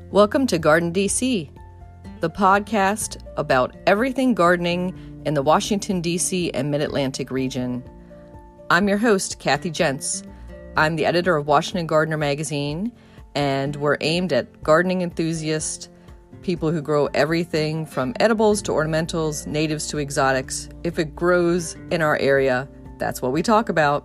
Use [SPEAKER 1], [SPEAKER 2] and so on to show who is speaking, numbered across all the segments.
[SPEAKER 1] Welcome to Garden DC, the podcast about everything gardening in the Washington, D.C. and Mid-Atlantic region. I'm your host, Kathy Jentz. I'm the editor of Washington Gardener magazine, and we're aimed at gardening enthusiasts, people who grow everything from edibles to ornamentals, natives to exotics. If it grows in our area, that's what we talk about.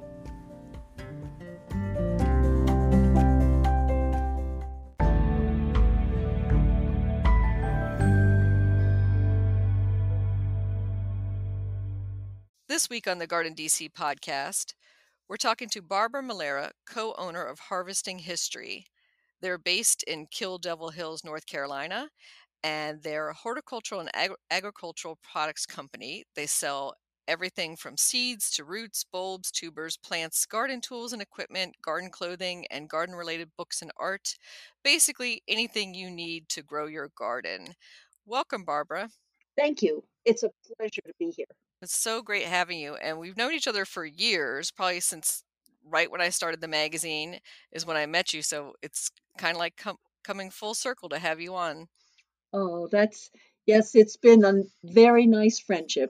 [SPEAKER 1] This week on the Garden DC podcast, we're talking to Barbara Malera, co-owner of Harvesting History. They're based in Kill Devil Hills, North Carolina, and they're a horticultural and agricultural products company. They sell everything from seeds to roots, bulbs, tubers, plants, garden tools and equipment, garden clothing, and garden-related books and art. Basically, anything you need to grow your garden. Welcome, Barbara.
[SPEAKER 2] Thank you. It's a pleasure to be here.
[SPEAKER 1] It's so great having you. And we've known each other for years, probably since right when I started the magazine is when I met you. So it's kind of like coming full circle to have you on.
[SPEAKER 2] Oh, yes, it's been a very nice friendship.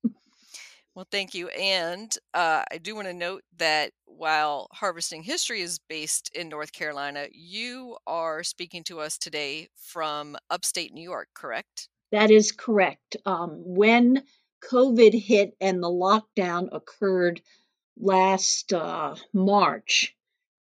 [SPEAKER 1] Well, thank you. And I do want to note that while Harvesting History is based in North Carolina, you are speaking to us today from upstate New York, correct?
[SPEAKER 2] That is correct. When COVID hit and the lockdown occurred last March,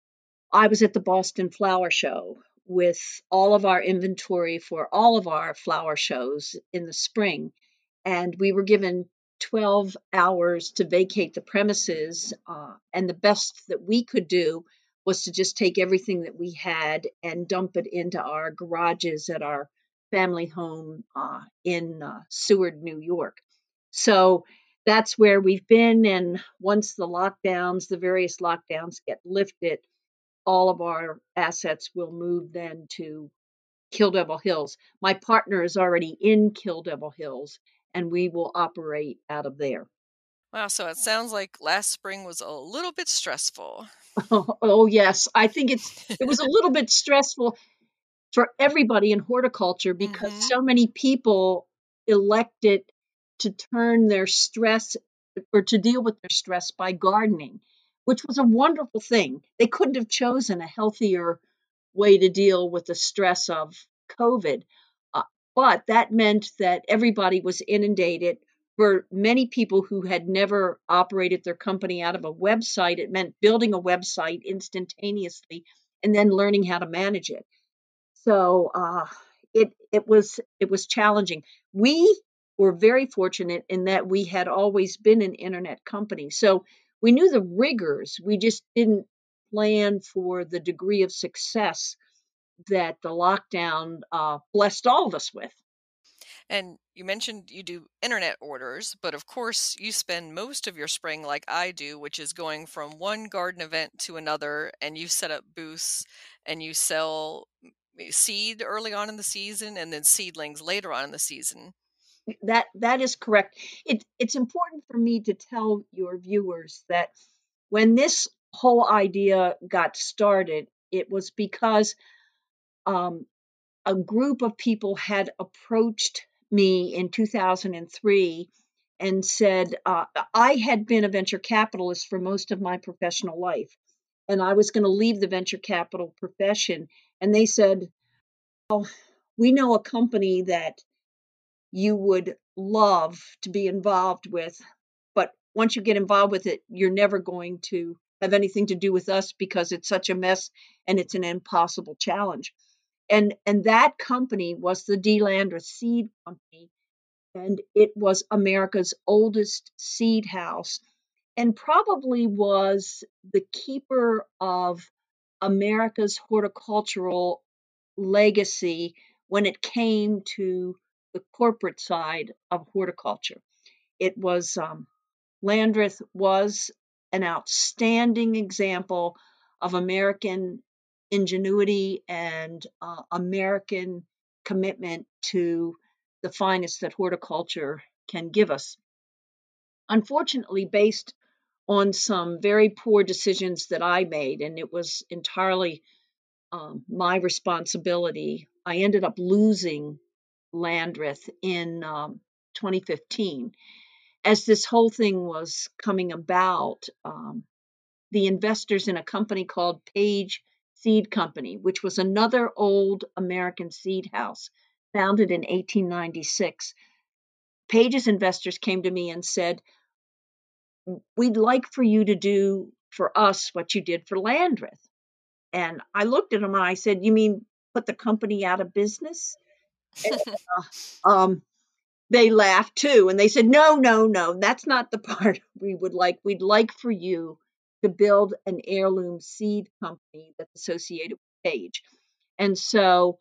[SPEAKER 2] I was at the Boston Flower Show with all of our inventory for all of our flower shows in the spring. And we were given 12 hours to vacate the premises. And the best that we could do was to just take everything that we had and dump it into our garages at our family home in Seward, New York. So that's where we've been. And once the various lockdowns get lifted, all of our assets will move then to Kill Devil Hills. My partner is already in Kill Devil Hills, and we will operate out of there.
[SPEAKER 1] Wow, so it sounds like last spring was a little bit stressful.
[SPEAKER 2] Oh yes, I think it was a little bit stressful for everybody in horticulture because so many people elected to turn their stress or to deal with their stress by gardening, which was a wonderful thing. They couldn't have chosen a healthier way to deal with the stress of COVID. But that meant that everybody was inundated. For many people who had never operated their company out of a website, it meant building a website instantaneously and then learning how to manage it. So it was challenging. We were very fortunate in that we had always been an internet company, so we knew the rigors. We just didn't plan for the degree of success that the lockdown blessed all of us with.
[SPEAKER 1] And you mentioned you do internet orders, but of course you spend most of your spring like I do, which is going from one garden event to another, and you set up booths and you sell seed early on in the season and then seedlings later on in the season.
[SPEAKER 2] That is correct. It's important for me to tell your viewers that when this whole idea got started, it was because a group of people had approached me in 2003 and said, I had been a venture capitalist for most of my professional life, and I was going to leave the venture capital profession. And they said, oh, we know a company that you would love to be involved with, but once you get involved with it, you're never going to have anything to do with us because it's such a mess and it's an impossible challenge. And that company was the De Landreth Seed Company, and it was America's oldest seed house and probably was the keeper of America's horticultural legacy when it came to the corporate side of horticulture. It was Landreth was an outstanding example of American ingenuity and American commitment to the finest that horticulture can give us. Unfortunately, based on some very poor decisions that I made, and it was entirely my responsibility. I ended up losing Landreth in 2015. As this whole thing was coming about, the investors in a company called Page Seed Company, which was another old American seed house founded in 1896. Page's investors came to me and said, "We'd like for you to do for us what you did for Landreth." And I looked at them and I said, "You mean put the company out of business?" And, um, they laughed too, and they said, "No, no, no, that's not the part we would like. We'd like for you to build an heirloom seed company that's associated with Page." And so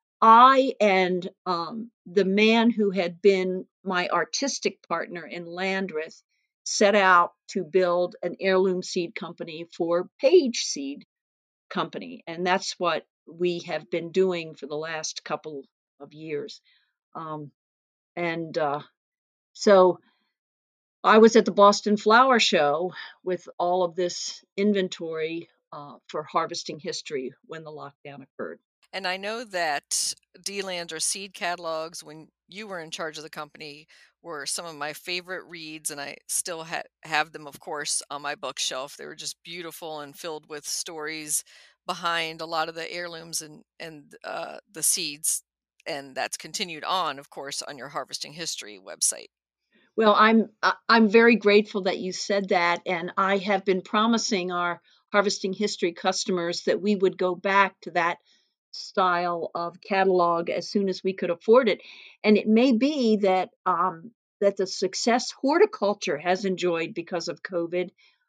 [SPEAKER 2] I and the man who had been my artistic partner in Landreth set out to build an heirloom seed company for Page Seed Company, and that's what we have been doing for the last couple of years. Um, and So I was at the Boston Flower Show with all of this inventory for harvesting history when the lockdown occurred.
[SPEAKER 1] And I know that D-Land or seed catalogs, when you were in charge of the company, were some of my favorite reads, and I still have them, of course, on my bookshelf. They were just beautiful and filled with stories behind a lot of the heirlooms and the seeds, and that's continued on, of course, on your Harvesting History website.
[SPEAKER 2] Well, I'm very grateful that you said that, and I have been promising our Harvesting History customers that we would go back to that style of catalog as soon as we could afford it. And it may be that that the success horticulture has enjoyed because of COVID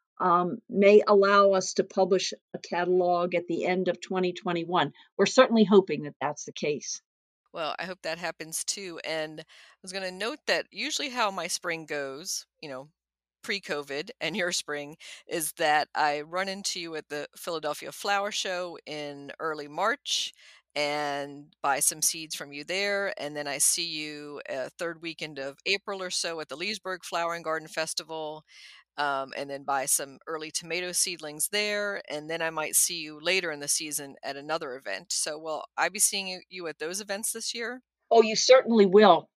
[SPEAKER 2] may allow us to publish a catalog at the end of 2021. We're certainly hoping that that's the case.
[SPEAKER 1] Well, I hope that happens too. And I was going to note that usually how my spring goes, pre-COVID and your spring, is that I run into you at the Philadelphia Flower Show in early March and buy some seeds from you there. And then I see you third weekend of April or so at the Leesburg Flower and Garden Festival, and then buy some early tomato seedlings there. And then I might see you later in the season at another event. So, will I be seeing you at those events this year?
[SPEAKER 2] Oh, you certainly will.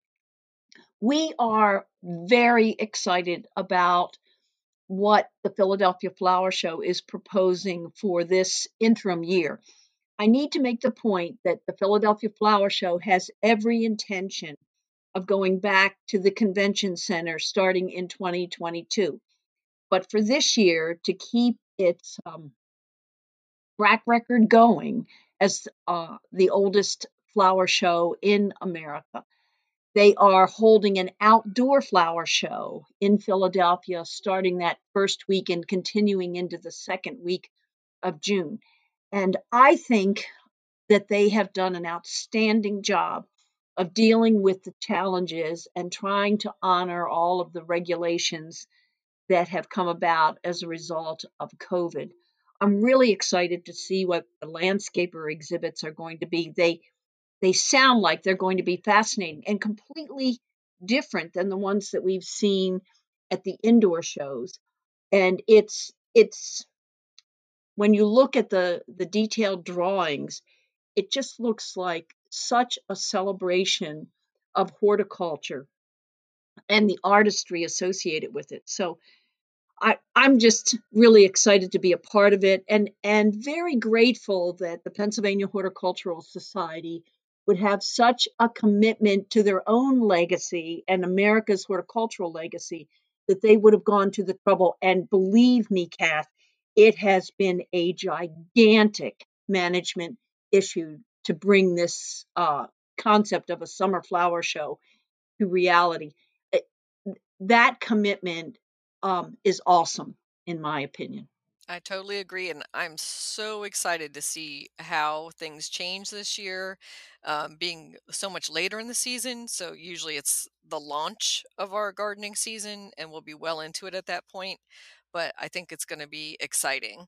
[SPEAKER 2] We are very excited about what the Philadelphia Flower Show is proposing for this interim year. I need to make the point that the Philadelphia Flower Show has every intention of going back to the convention center starting in 2022. But for this year, to keep its track record going as the oldest flower show in America, they are holding an outdoor flower show in Philadelphia starting that first week and continuing into the second week of June. And I think that they have done an outstanding job of dealing with the challenges and trying to honor all of the regulations that have come about as a result of COVID. I'm really excited to see what the landscaper exhibits are going to be. They sound like they're going to be fascinating and completely different than the ones that we've seen at the indoor shows. And it's when you look at the detailed drawings, it just looks like such a celebration of horticulture and the artistry associated with it. So I'm just really excited to be a part of it and very grateful that the Pennsylvania Horticultural Society would have such a commitment to their own legacy and America's horticultural legacy that they would have gone to the trouble. And believe me, Kath, it has been a gigantic management issue to bring this concept of a summer flower show to reality. That commitment is awesome, in my opinion.
[SPEAKER 1] I totally agree, and I'm so excited to see how things change this year, being so much later in the season. So usually it's the launch of our gardening season, and we'll be well into it at that point. But I think it's going to be exciting.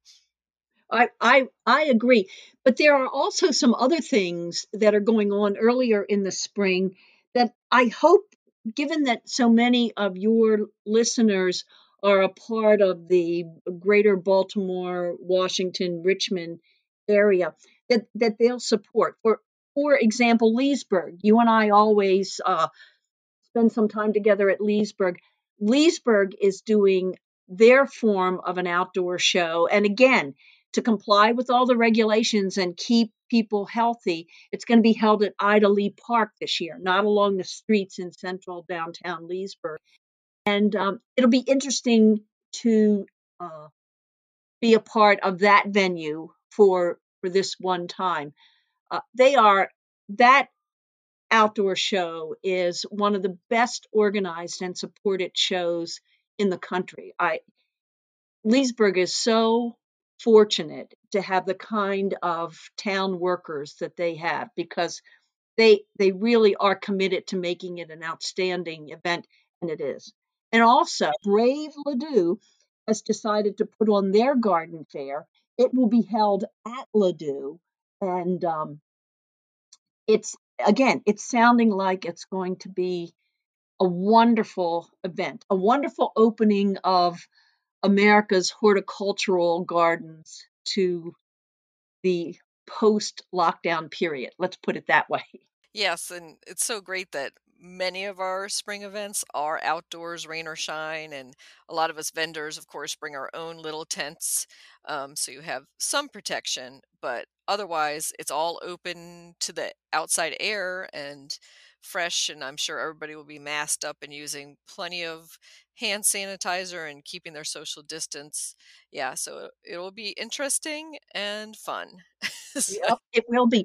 [SPEAKER 2] I agree, but there are also some other things that are going on earlier in the spring that I hope, given that so many of your listeners are a part of the greater Baltimore, Washington, Richmond area, that they'll support. For example, Leesburg. You and I always spend some time together at Leesburg. Leesburg is doing their form of an outdoor show. And again, to comply with all the regulations and keep people healthy, it's going to be held at Ida Lee Park this year, not along the streets in central downtown Leesburg. And it'll be interesting to uh, be a part of that venue for this one time. They are that outdoor show is one of the best organized and supported shows in the country. Leesburg is so fortunate to have the kind of town workers that they have because they really are committed to making it an outstanding event, and it is. And also, Brave Ladue has decided to put on their garden fair. It will be held at Ladue, and it's again, it's sounding like it's going to be a wonderful event, a wonderful opening of America's horticultural gardens to the post lockdown period. Let's put it that way.
[SPEAKER 1] Yes, and it's so great that many of our spring events are outdoors, rain or shine, and a lot of us vendors, of course, bring our own little tents, so you have some protection. But otherwise, it's all open to the outside air and fresh. And I'm sure everybody will be masked up and using plenty of hand sanitizer and keeping their social distance. Yeah, so it will be interesting and fun. So-
[SPEAKER 2] Yep, it will be.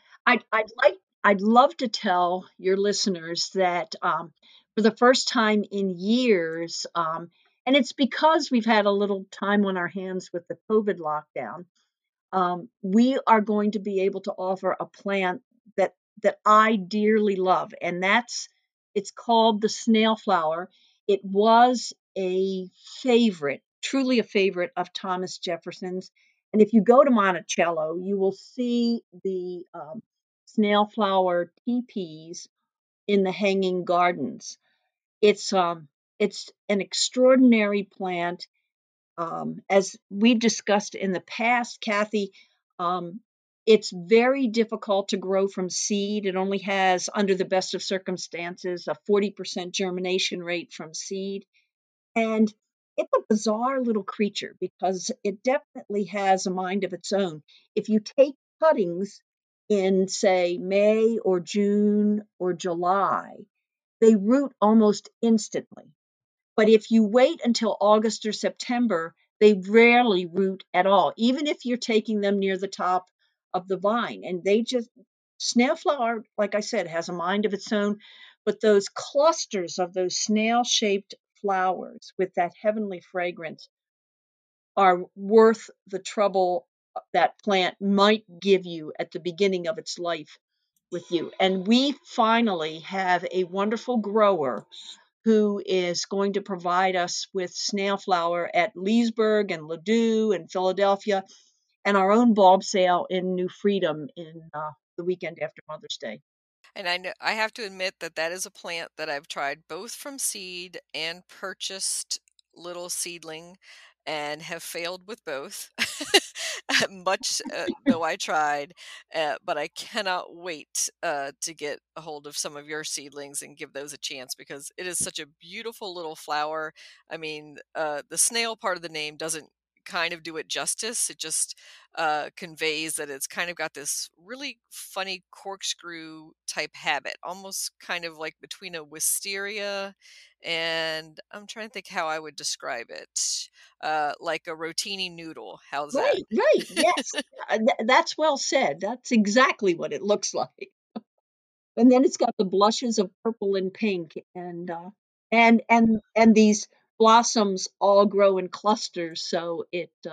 [SPEAKER 2] I'd love to tell your listeners that for the first time in years, and it's because we've had a little time on our hands with the COVID lockdown. We are going to be able to offer a plant that that I dearly love, and it's called the snail flower. It was a favorite, truly a favorite of Thomas Jefferson's. And if you go to Monticello, you will see the snail flower teepees in the hanging gardens. It's an extraordinary plant, as we've discussed in the past, Kathy. um, it's very difficult to grow from seed. It only has, under the best of circumstances, a 40% germination rate from seed. And it's a bizarre little creature because it definitely has a mind of its own. If you take cuttings in, say, May or June or July, they root almost instantly. But if you wait until August or September, they rarely root at all, even if you're taking them near the top of the vine. And they just, snail flower, like I said, has a mind of its own. But those clusters of those snail shaped flowers with that heavenly fragrance are worth the trouble that plant might give you at the beginning of its life with you. And we finally have a wonderful grower who is going to provide us with snail flower at Leesburg and Ladue and Philadelphia, and our own bulb sale in New Freedom in the weekend after Mother's Day.
[SPEAKER 1] And I know I have to admit that that is a plant that I've tried both from seed and purchased little seedling and have failed with both. Much though I tried, but I cannot wait to get a hold of some of your seedlings and give those a chance because it is such a beautiful little flower. I mean, the snail part of the name doesn't kind of do it justice. It just conveys that it's kind of got this really funny corkscrew type habit, almost kind of like between a wisteria and I'm trying to think how I would describe it. Like a rotini noodle. How's that?
[SPEAKER 2] Right, right, yes. That's well said. That's exactly what it looks like. And then it's got the blushes of purple and pink, and and these blossoms all grow in clusters, so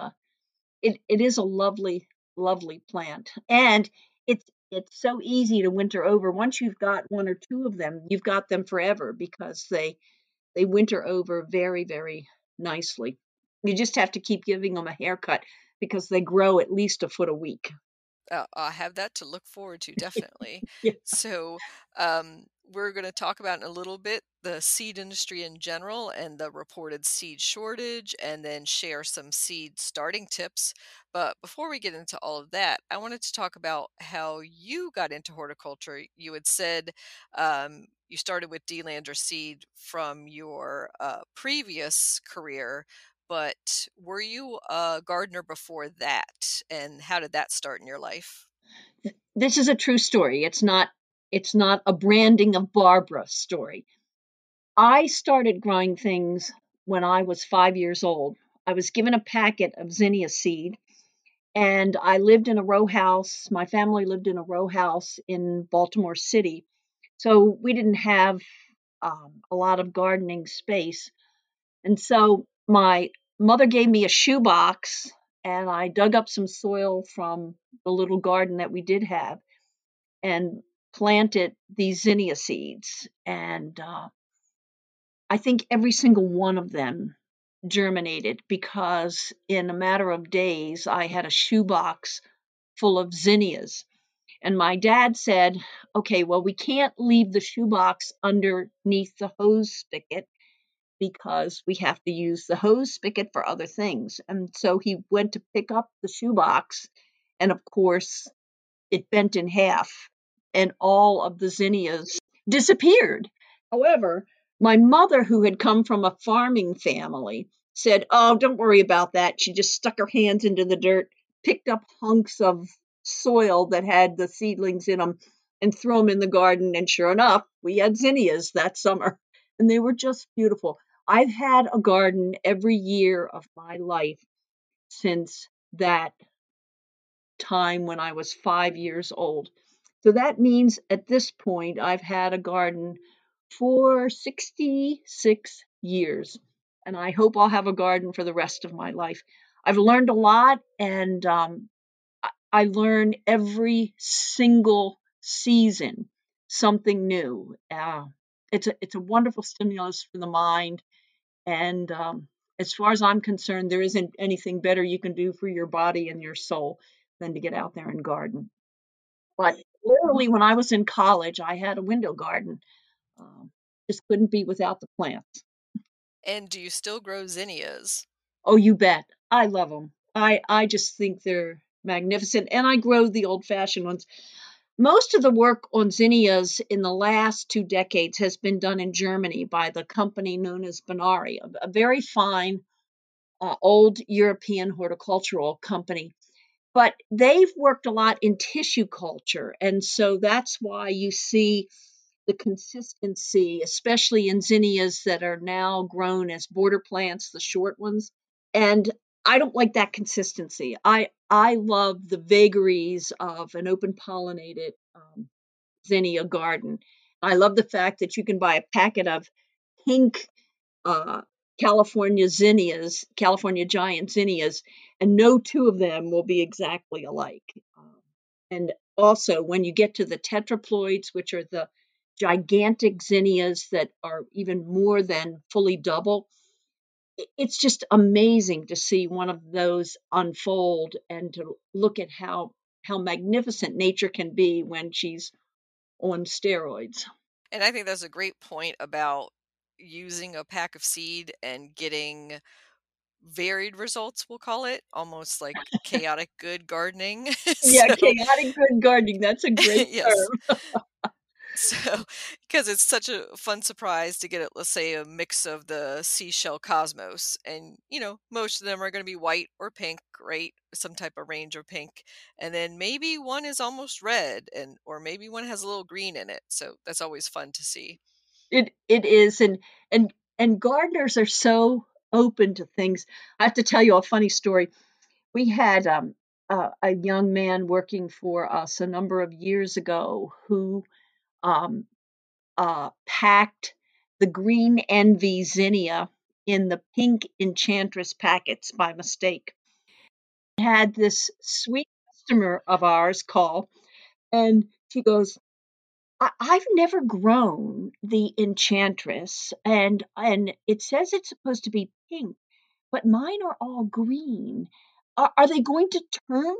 [SPEAKER 2] it is a lovely, lovely plant. And it's so easy to winter over. Once you've got one or two of them, you've got them forever because they winter over very, very nicely. You just have to keep giving them a haircut because they grow at least a foot a week.
[SPEAKER 1] I have that to look forward to, definitely.
[SPEAKER 2] Yeah.
[SPEAKER 1] So, we're going to talk about in a little bit the seed industry in general and the reported seed shortage, and then share some seed starting tips. But before we get into all of that, I wanted to talk about how you got into horticulture. You had said you started with DeLander Seed from your previous career, but were you a gardener before that? And how did that start in your life?
[SPEAKER 2] This is a true story. It's not a branding of Barbara story. I started growing things when I was 5 years old. I was given a packet of zinnia seed, and I lived in a row house. My family lived in a row house in Baltimore City. So we didn't have a lot of gardening space. And so my mother gave me a shoebox, and I dug up some soil from the little garden that we did have and planted these zinnia seeds. And I think every single one of them germinated because in a matter of days, I had a shoebox full of zinnias. And my dad said, okay, well, we can't leave the shoebox underneath the hose spigot because we have to use the hose spigot for other things. And so he went to pick up the shoebox. And of course, it bent in half and all of the zinnias disappeared. However, my mother, who had come from a farming family, said, oh, don't worry about that. She just stuck her hands into the dirt, picked up hunks of soil that had the seedlings in them, and threw them in the garden. And sure enough, we had zinnias that summer, and they were just beautiful. I've had a garden every year of my life since that time when I was 5 years old. So that means at this point, I've had a garden for 66 years, and I hope I'll have a garden for the rest of my life. I've learned a lot, and I learn every single season something new. It's a wonderful stimulus for the mind, and as far as I'm concerned, there isn't anything better you can do for your body and your soul than to get out there and garden. But literally, when I was in college, I had a window garden. Um, just couldn't be without the plants.
[SPEAKER 1] And do you still grow zinnias?
[SPEAKER 2] Oh, you bet. I love them. I just think they're magnificent. And I grow the old fashioned ones. Most of the work on zinnias in the last 2 decades has been done in Germany by the company known as Bonari, a very fine old European horticultural company. But they've worked a lot in tissue culture. And so that's why you see the consistency, especially in zinnias that are now grown as border plants, the short ones. And I don't like that consistency. I love the vagaries of an open pollinated zinnia garden. I love the fact that you can buy a packet of pink uh, California zinnias, California giant zinnias, and no two of them will be exactly alike. And also, when you get to the tetraploids, which are the gigantic zinnias that are even more than fully double, it's just amazing to see one of those unfold and to look at how magnificent nature can be when she's on steroids.
[SPEAKER 1] And I think that's a great point about using a pack of seed and getting varied results, we'll call it, almost like chaotic good gardening.
[SPEAKER 2] Yeah,
[SPEAKER 1] So,
[SPEAKER 2] chaotic good gardening. That's a great
[SPEAKER 1] yes.
[SPEAKER 2] term.
[SPEAKER 1] So, because it's such a fun surprise to get, let's say, a mix of the seashell cosmos, and most of them are going to be white or pink, right? Some type of range of pink, and then maybe one is almost red, and or maybe one has a little green in it. So that's always fun to see.
[SPEAKER 2] It is, and gardeners are so open to things. I have to tell you a funny story. We had a young man working for us a number of years ago who um, packed the green envy zinnia in the pink enchantress packets by mistake. Had this sweet customer of ours call, and she goes, I've never grown the enchantress, and it says it's supposed to be pink, but mine are all green. Are they going to turn?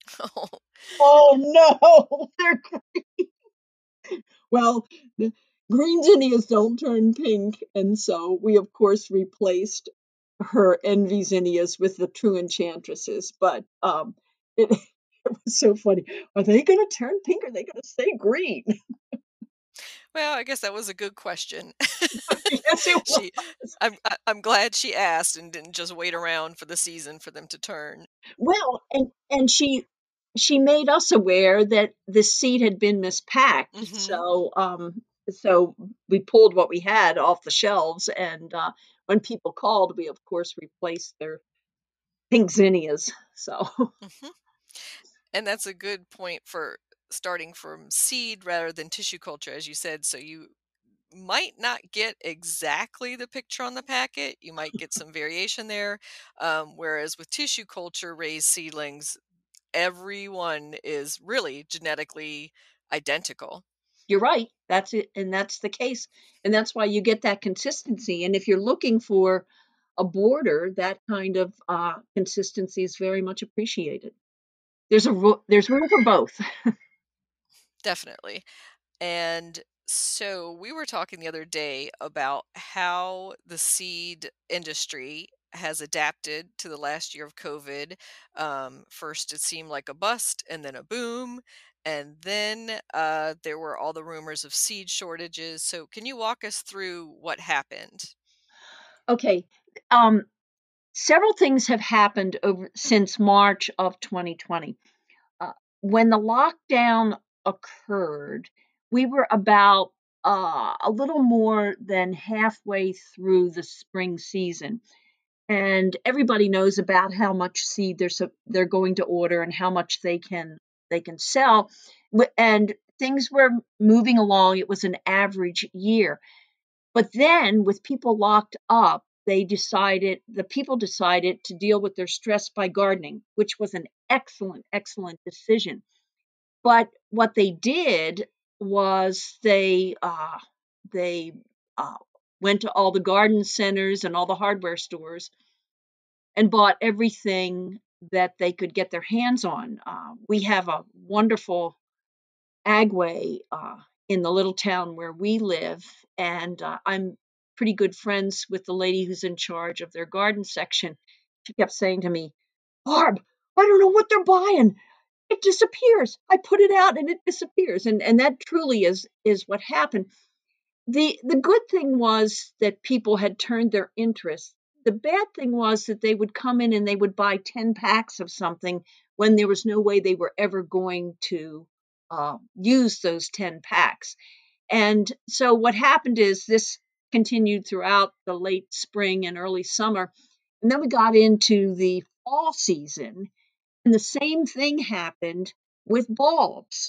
[SPEAKER 2] Oh no, they're well. green zinnias don't turn pink. And so we, of course, replaced her envy zinnias with the true enchantresses. But it, it was so funny. Are they going to turn pink? Or are they going to stay green?
[SPEAKER 1] Well, I guess that was a good question.
[SPEAKER 2] Yes, it was.
[SPEAKER 1] She I'm glad she asked and didn't just wait around for the season for them to turn.
[SPEAKER 2] Well, and she made us aware that the seed had been mispacked.
[SPEAKER 1] Mhm.
[SPEAKER 2] So we pulled what we had off the shelves, and when people called, we of course replaced their pink zinnias. So
[SPEAKER 1] Mhm. And that's a good point for starting from seed rather than tissue culture, as you said. So you might not get exactly the picture on the packet. You might get some variation there. Whereas with tissue culture raised seedlings, everyone is really genetically identical.
[SPEAKER 2] you're right. That's it, and that's the case, and that's why you get that consistency. And if you're looking for a border, that kind of consistency is very much appreciated. There's room for both.
[SPEAKER 1] Definitely. And so we were talking the other day about how the seed industry has adapted to the last year of COVID. First, it seemed like a bust and then a boom. And then there were all the rumors of seed shortages. So, can you walk us through what happened?
[SPEAKER 2] Okay. Um, Several things have happened over since March of 2020. Uh, when the lockdown occurred, we were about a little more than halfway through the spring season, and everybody knows about how much seed they're going to order and how much they can sell, and things were moving along. It was an average year. But then, with people locked up, the people decided to deal with their stress by gardening, which was an excellent, excellent decision. But what they did was they went to all the garden centers and all the hardware stores and bought everything that they could get their hands on. We have a wonderful Agway in the little town where we live, and I'm pretty good friends with the lady who's in charge of their garden section. She kept saying to me, "Barb, I don't know what they're buying. It disappears. I put it out and it disappears." And that truly is what happened. The good thing was that people had turned their interest. The bad thing was that they would come in and they would buy 10 packs of something when there was no way they were ever going to use those 10 packs. And so what happened is this continued throughout the late spring and early summer. And then we got into the fall season, and the same thing happened with bulbs.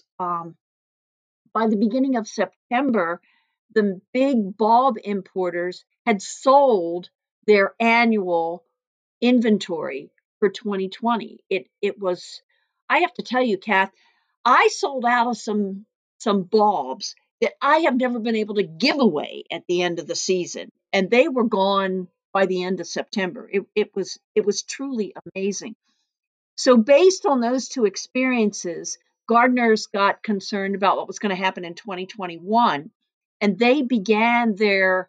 [SPEAKER 2] By the beginning of September, the big bulb importers had sold their annual inventory for 2020. It was, I have to tell you, Kath, I sold out of some bulbs that I have never been able to give away at the end of the season, and they were gone by the end of September. It was truly amazing. So, based on those two experiences, gardeners got concerned about what was going to happen in 2021, and they began their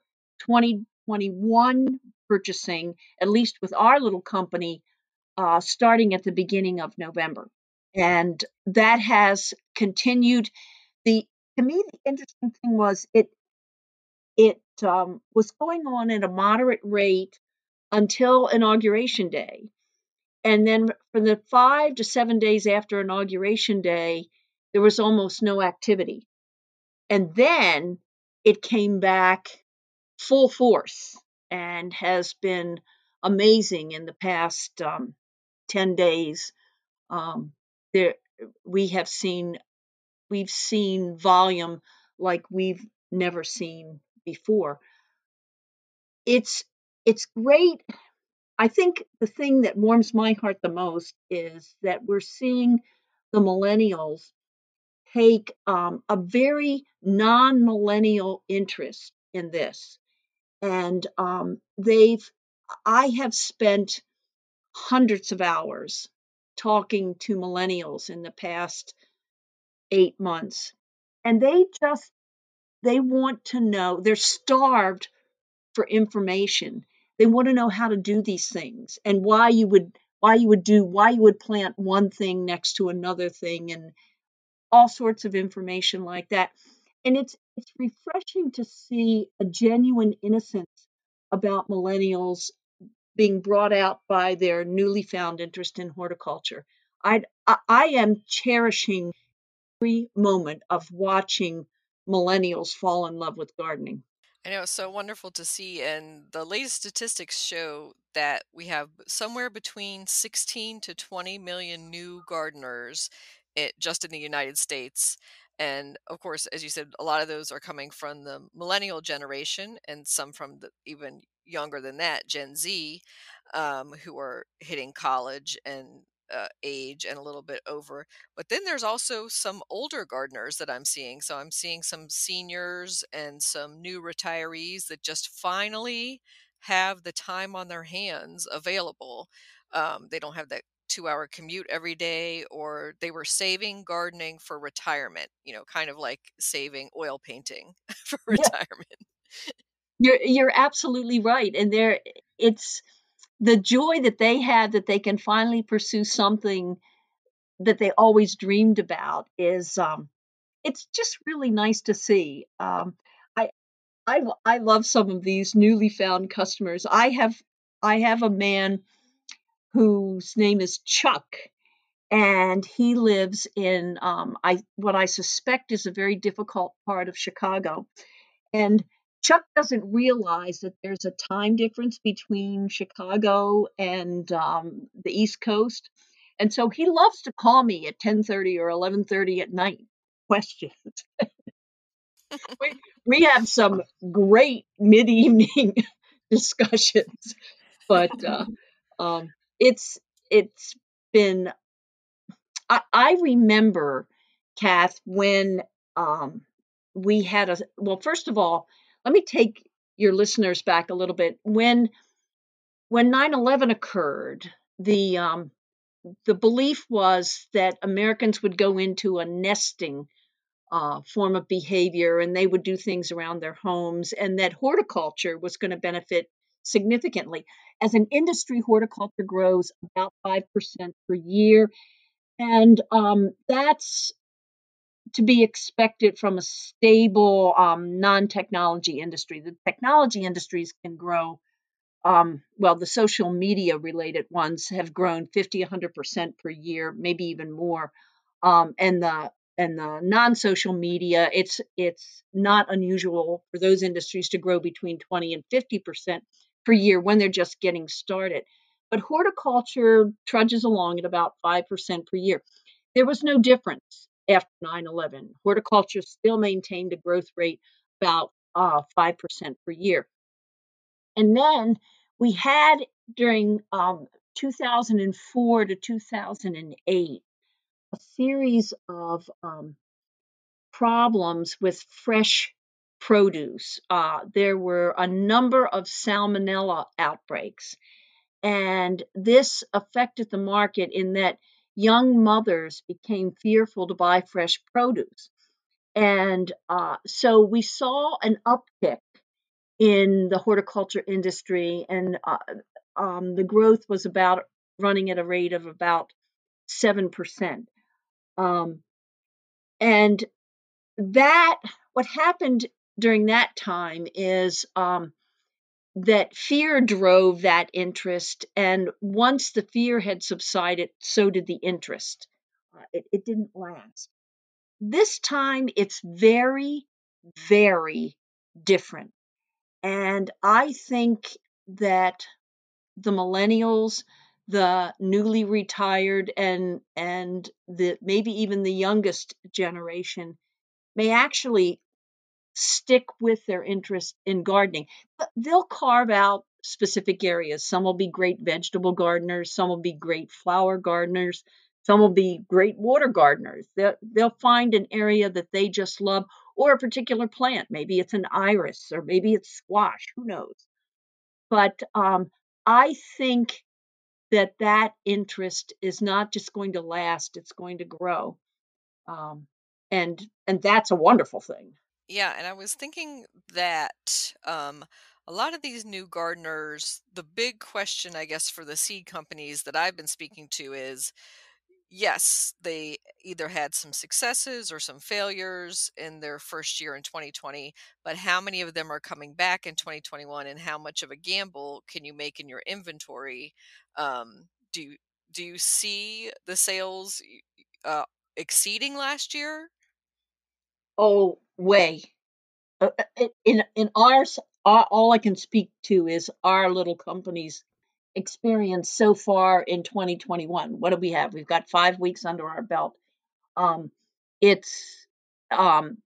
[SPEAKER 2] 2021 purchasing, at least with our little company, starting at the beginning of November. And that has continued. The To me, the interesting thing was it was going on at a moderate rate until Inauguration Day, and then for the 5 to 7 days after Inauguration Day, there was almost no activity. And then it came back full force and has been amazing in the past 10 days. Um, there, we have seen, we've seen volume like we've never seen before. It's, it's great. I think the thing that warms my heart the most is that we're seeing the millennials take a very non-millennial interest in this, and I have spent hundreds of hours talking to millennials in the past 8 months, and they want to know, they're starved for information. They want to know how to do these things and why you would plant one thing next to another thing and all sorts of information like that. And it's refreshing to see a genuine innocence about millennials being brought out by their newly found interest in horticulture. I am cherishing every moment of watching millennials fall in love with gardening.
[SPEAKER 1] I know it's so wonderful to see, and the latest statistics show that we have somewhere between 16 to 20 million new gardeners just in the United States. And of course, as you said, a lot of those are coming from the millennial generation, and some from the even younger than that, Gen Z, who are hitting college and age and a little bit over. But then there's also some older gardeners that I'm seeing. So I'm seeing some seniors and some new retirees that just finally have the time on their hands available. They don't have that 2 hour commute every day, or they were saving gardening for retirement, kind of like saving oil painting for
[SPEAKER 2] Yeah,
[SPEAKER 1] retirement.
[SPEAKER 2] you're absolutely right. And it's the joy that they have that they can finally pursue something that they always dreamed about is it's just really nice to see. I I love some of these newly found customers. I have a man whose name is Chuck, and he lives in I what I suspect is a very difficult part of Chicago. And Chuck doesn't realize that there's a time difference between Chicago and the East Coast, and so he loves to call me at 10:30 or 11:30 at night. Questions. We have some great mid-evening discussions, but it's it's been. I remember, Kath, when um, we had a well. First of all, let me take your listeners back a little bit. When 9/11 occurred, the belief was that Americans would go into a nesting form of behavior and they would do things around their homes, and that horticulture was going to benefit significantly. As an industry, horticulture grows about 5% per year, and that's to be expected from a stable non technology industry. The technology industries can grow. Well, the social media related ones have grown 50, 100% per year, maybe even more. And the non-social media, it's not unusual for those industries to grow between 20 and 50% per year when they're just getting started. But horticulture trudges along at about 5% per year. There was no difference after 9/11. Horticulture still maintained a growth rate about 5% per year. And then we had during 2004 to 2008 a series of problems with fresh produce. There were a number of salmonella outbreaks, and this affected the market in that young mothers became fearful to buy fresh produce. And so we saw an uptick in the horticulture industry, and the growth was about running at a rate of about 7%. Um, and that what happened during that time is that fear drove that interest, and once the fear had subsided, so did the interest. It didn't last. This time, it's very, very different. And I think that the millennials, the newly retired, and the maybe even the youngest generation may actually stick with their interest in gardening. They'll carve out specific areas. Some will be great vegetable gardeners, some will be great flower gardeners, some will be great water gardeners. They'll find an area that they just love, or a particular plant. Maybe it's an iris, or maybe it's squash, who knows? But I think that that interest is not just going to last, it's going to grow. Um, and that's a wonderful thing.
[SPEAKER 1] Yeah, and I was thinking that a lot of these new gardeners, the big question, I guess, for the seed companies that I've been speaking to is yes, they either had some successes or some failures in their first year in 2020, but how many of them are coming back in 2021 and how much of a gamble can you make in your inventory? Do you see the sales exceeding last year?
[SPEAKER 2] Oh, way. In ours, all I can speak to is our little company's experience so far in 2021. What do we have? We've got 5 weeks under our belt. Um, it's um,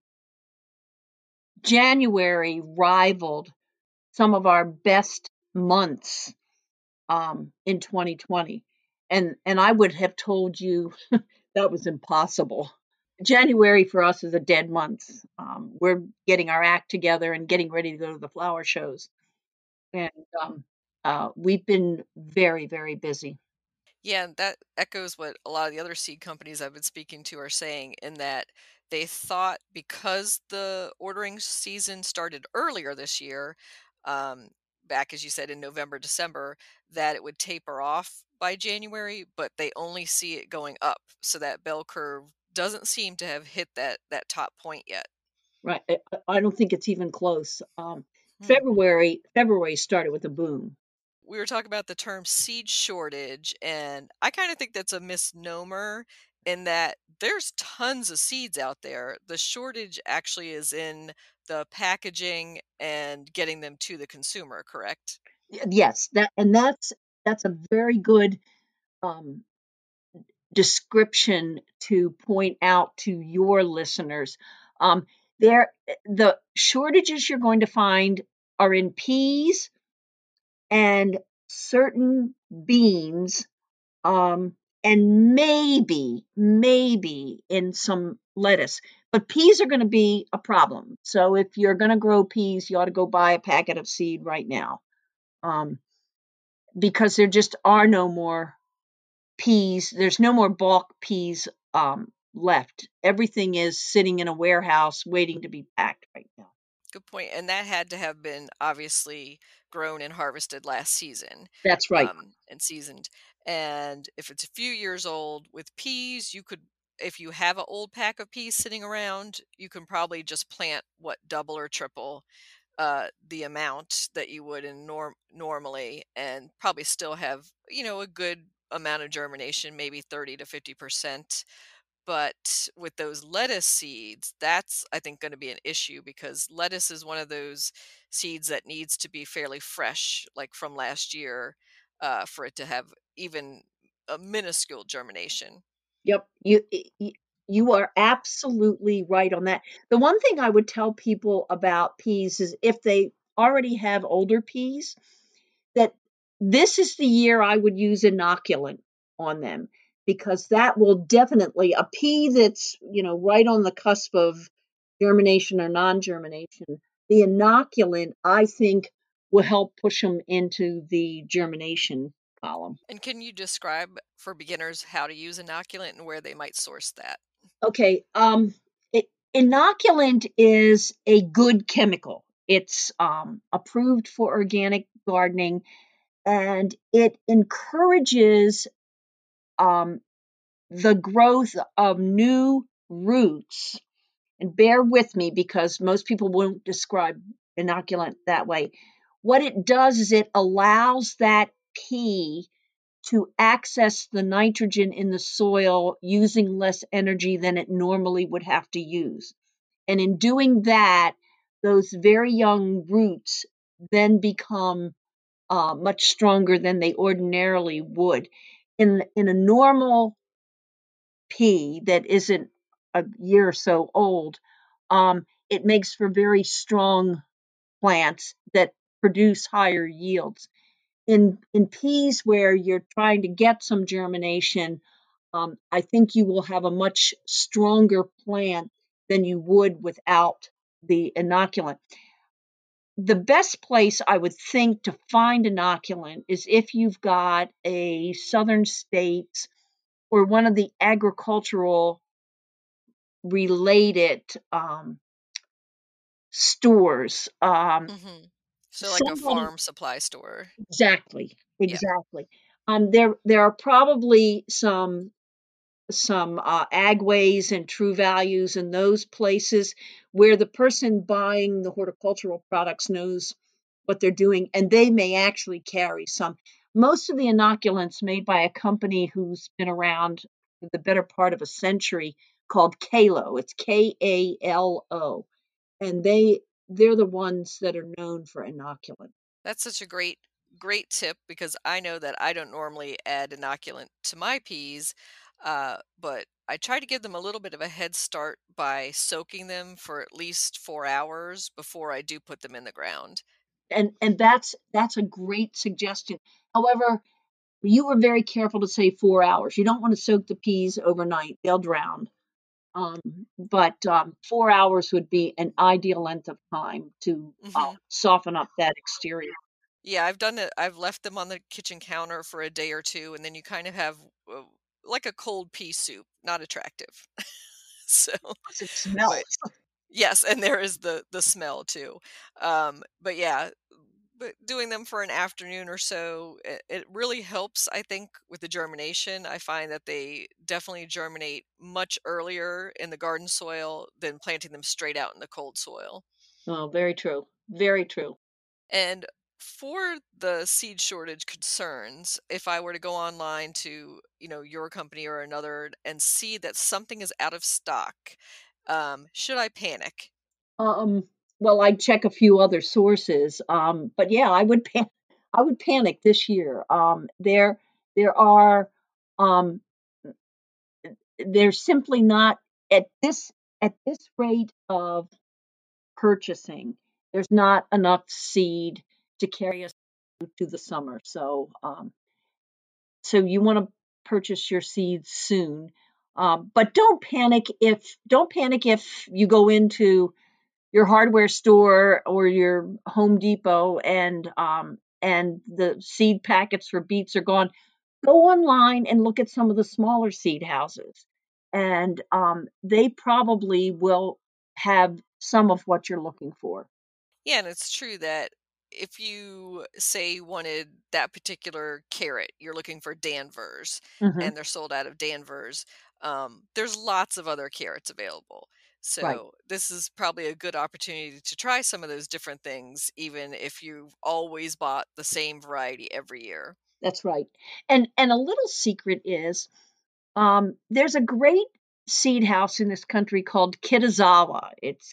[SPEAKER 2] January rivaled some of our best months in 2020, and I would have told you that was impossible. January for us is a dead month. We're getting our act together and getting ready to go to the flower shows, and we've been very, very busy.
[SPEAKER 1] Yeah, that echoes what a lot of the other seed companies I've been speaking to are saying in that they thought because the ordering season started earlier this year, um, back as you said in November, December, that it would taper off by January, but they only see it going up. So that bell curve doesn't seem to have hit that top point yet.
[SPEAKER 2] Right? I don't think it's even close.
[SPEAKER 1] Hmm.
[SPEAKER 2] February started with a boom.
[SPEAKER 1] We were talking about the term seed shortage, and I kind of think that's a misnomer in that there's tons of seeds out there. The shortage actually is in the packaging and getting them to the consumer, correct?
[SPEAKER 2] Yes, that's a very good um, description to point out to your listeners. Um, the shortages you're going to find are in peas and certain beans, and maybe in some lettuce. But peas are going to be a problem. So if you're going to grow peas, you ought to go buy a packet of seed right now, um, because there just are no more peas. There's no more bulk peas left. Everything is sitting in a warehouse waiting to be packed right now.
[SPEAKER 1] Good point. And that had to have been obviously grown and harvested last season,
[SPEAKER 2] That's right.
[SPEAKER 1] and seasoned. And if it's a few years old with peas, you could, if you have an old pack of peas sitting around, you can probably just plant what double or triple the amount that you would in normally, and probably still have a good amount of germination, maybe 30 to 50%. But with those lettuce seeds, that's I think going to be an issue because lettuce is one of those seeds that needs to be fairly fresh, like from last year, for it to have even a minuscule germination.
[SPEAKER 2] Yep. You are absolutely right on that. The one thing I would tell people about peas is if they already have older peas, that this is the year I would use inoculant on them, because that will definitely, a pea that's, right on the cusp of germination or non-germination, the inoculant I think will help push them into the germination column.
[SPEAKER 1] And can you describe for beginners how to use inoculant and where they might source that?
[SPEAKER 2] Okay, inoculant is a good chemical. It's approved for organic gardening, and it encourages um, the growth of new roots. And bear with me because most people won't describe inoculant that way. What it does is it allows that pea to access the nitrogen in the soil using less energy than it normally would have to use. And in doing that, those very young roots then become much stronger than they ordinarily would. In a normal pea that isn't a year or so old, it makes for very strong plants that produce higher yields. In peas where you're trying to get some germination, I think you will have a much stronger plant than you would without the inoculant. The best place I would think to find inoculant is if you've got a southern states or one of the agricultural related stores.
[SPEAKER 1] Mhm. So like a
[SPEAKER 2] Somebody
[SPEAKER 1] farm supply store.
[SPEAKER 2] exactly,
[SPEAKER 1] Yeah.
[SPEAKER 2] exactly. There are probably some Agways and True Values and those places where the person buying the horticultural products knows what they're doing, and they may actually carry some. Most of the inoculants made by a company who's been around for the better part of a century called Kalo. It's Kalo, and they're the ones that are known for inoculant.
[SPEAKER 1] That's such a great tip because I know that I don't normally add inoculant to my peas, but I try to give them a little bit of a head start by soaking them for at least 4 hours before I do put them in the ground.
[SPEAKER 2] And that's a great suggestion. However, you were very careful to say 4 hours. You don't want to soak the peas overnight; they'll drown. Um, but 4 hours would be an ideal length of time to
[SPEAKER 1] Hmm.
[SPEAKER 2] soften up that exterior.
[SPEAKER 1] Yeah, I've done it. I've left them on the kitchen counter for a day or two, and then you kind of have uh, like a cold pea soup. Not attractive. So,
[SPEAKER 2] Plus, it
[SPEAKER 1] but
[SPEAKER 2] smells.
[SPEAKER 1] yes, and there is the smell too. But yeah, but doing them for an afternoon or so, it really helps, I think, with the germination. I find that they definitely germinate much earlier in the garden soil than planting them straight out in the cold soil.
[SPEAKER 2] Oh, very true. Very true.
[SPEAKER 1] And for the seed shortage concerns, if I were to go online to, your company or another and see that something is out of stock, should I panic?
[SPEAKER 2] Um, well, I'd check a few other sources, but yeah, I would panic this year. There are um, there's simply not at this rate of purchasing. There's not enough seed to carry us through the summer. So you want to purchase your seeds soon. But don't panic if you go into your hardware store or your Home Depot and the seed packets for beets are gone. Go online and look at some of the smaller seed houses, and they probably will have some of what you're looking for.
[SPEAKER 1] Yeah, and it's true that if you say wanted that particular carrot, you're looking for Danvers
[SPEAKER 2] Hmm.
[SPEAKER 1] and they're sold out of Danvers, there's lots of other carrots available.
[SPEAKER 2] Right.
[SPEAKER 1] So this is probably a good opportunity to try some of those different things, even if you've always bought the same variety every year.
[SPEAKER 2] That's right. And a little secret is there's a great seed house in this country called Kitazawa. It's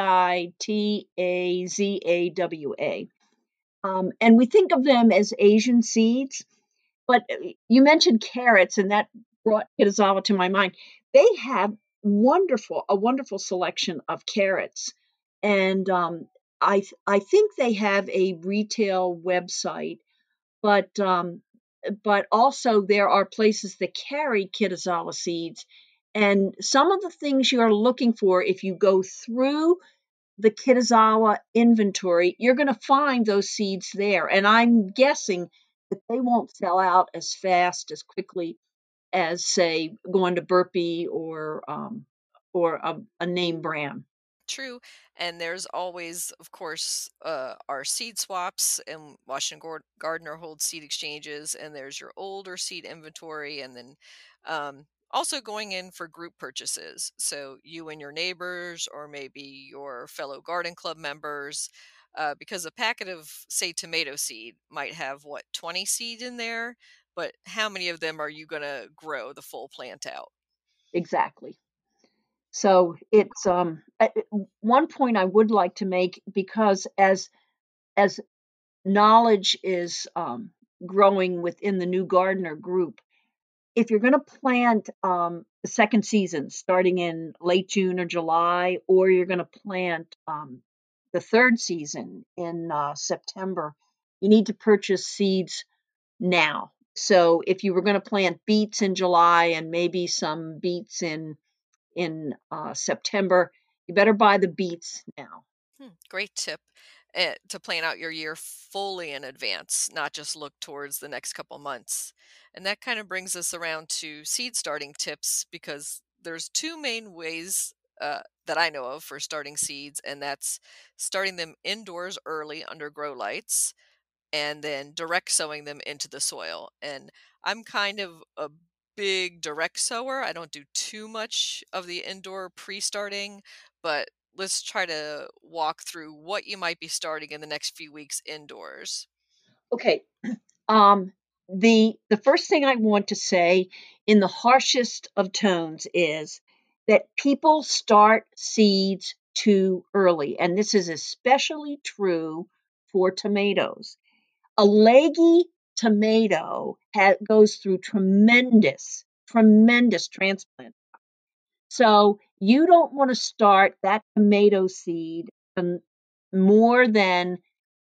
[SPEAKER 2] Kitazawa. And we think of them as Asian seeds, but you mentioned carrots, and that brought Kitazawa to my mind. They have a wonderful selection of carrots, and I think they have a retail website, but also there are places that carry Kitazawa seeds, and some of the things you're looking for if you go through the Kitazawa inventory, you're going to find those seeds there. And I'm guessing that they won't sell out as fast, as quickly as, say, going to Burpee or a name brand.
[SPEAKER 1] True. And there's always, of course, our seed swaps, and Washington Gardener holds seed exchanges, and there's your older seed inventory, and then also going in for group purchases. So you and your neighbors, or maybe your fellow garden club members, because a packet of, say, tomato seed might have what, 20 seed in there, but how many of them are you going to grow the full plant out?
[SPEAKER 2] Exactly. So it's one point I would like to make, because as knowledge is growing within the new gardener group, if you're going to plant the second season starting in late June or July, or you're going to plant the third season in September, you need to purchase seeds now. So if you were going to plant beets in July and maybe some beets in September, you better buy the beets now.
[SPEAKER 1] Great tip, to plan out your year fully in advance, not just look towards the next couple months. And that kind of brings us around to seed starting tips because there's two main ways that I know of for starting seeds, and that's starting them indoors early under grow lights and then direct sowing them into the soil. And I'm kind of a big direct sower. I don't do too much of the indoor pre-starting, but let's try to walk through what you might be starting in the next few weeks indoors.
[SPEAKER 2] Okay. Um, the first thing I want to say in the harshest of tones is that people start seeds too early, and this is especially true for tomatoes. A leggy tomato goes through tremendous transplant. So you don't want to start that tomato seed more than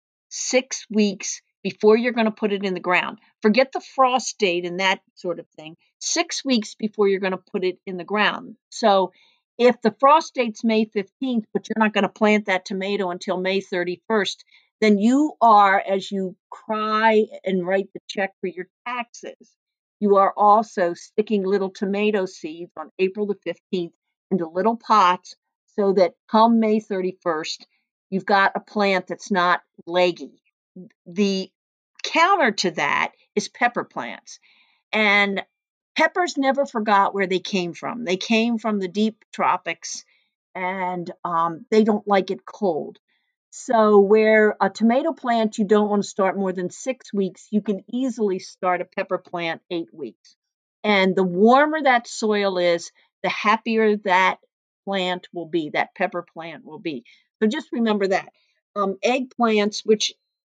[SPEAKER 2] 6 weeks before you're going to put it in the ground. Forget the frost date and that sort of thing. 6 weeks before you're going to put it in the ground. So if the frost date's May 15th, but you're not going to plant that tomato until May 31st, then you are, as you cry and write the check for your taxes, you are also sticking little tomato seeds on April the 15th into little pots so that come May 31st, you've got a plant that's not leggy. The counter to that is pepper plants. And peppers never forgot where they came from. They came from the deep tropics and they don't like it cold. So, where a tomato plant you don't want to start more than 6 weeks, you can easily start a pepper plant 8 weeks. And the warmer that soil is, the happier that plant will be, that pepper plant will be. So, just remember that. Eggplants, which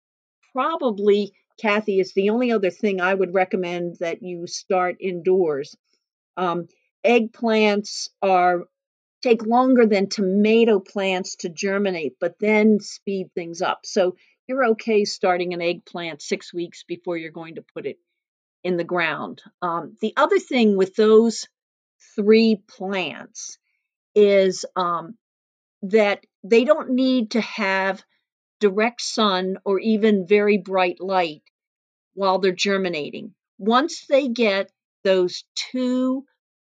[SPEAKER 2] probably, Kathy, is the only other thing I would recommend that you start indoors. Um, Eggplants are take longer than tomato plants to germinate, but then speed things up. So you're okay starting an eggplant 6 weeks before you're going to put it in the ground. The other thing with those three plants is that they don't need to have direct sun or even very bright light while they're germinating. Once they get those two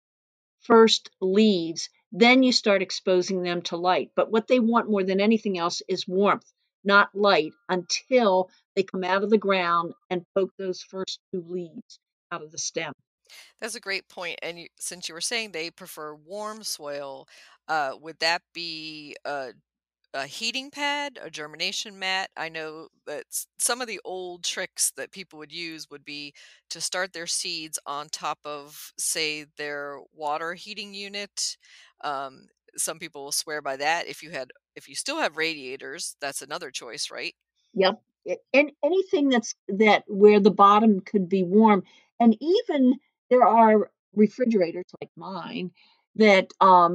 [SPEAKER 2] first leaves, then you start exposing them to light. But what they want more than anything else is warmth, not light, until they come out of the ground and poke those first two leaves out of the stem.
[SPEAKER 1] That's a great point. And since you were saying they prefer warm soil, would that be a heating pad, a germination mat? I know that some of the old tricks that people would use would be to start their seeds on top of, say, their water heating unit. Um, some people will swear by that. If you still have radiators, that's another choice, right?
[SPEAKER 2] Yep. And anything that where the bottom could be warm, and even there are refrigerators like mine that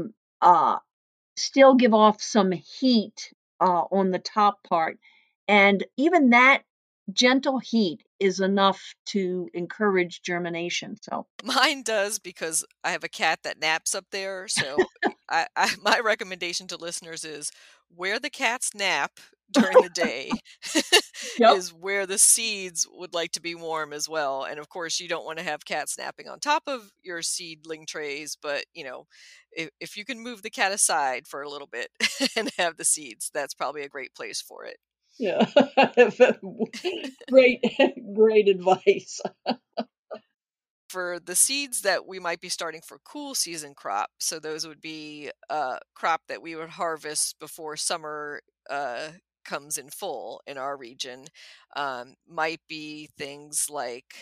[SPEAKER 2] still give off some heat on the top part. And even that gentle heat is enough to encourage germination. So,
[SPEAKER 1] Mine does because I have a cat that naps up there. So my recommendation to listeners is where the cats nap during the day
[SPEAKER 2] yep.
[SPEAKER 1] is where the seeds would like to be warm as well. And of course, you don't want to have cats napping on top of your seedling trays, but if you can move the cat aside for a little bit and have the seeds, that's probably a great place for it.
[SPEAKER 2] Yeah. great, great advice.
[SPEAKER 1] For the seeds that we might be starting for cool season crop, so those would be crop that we would harvest before summer comes in full in our region, might be things like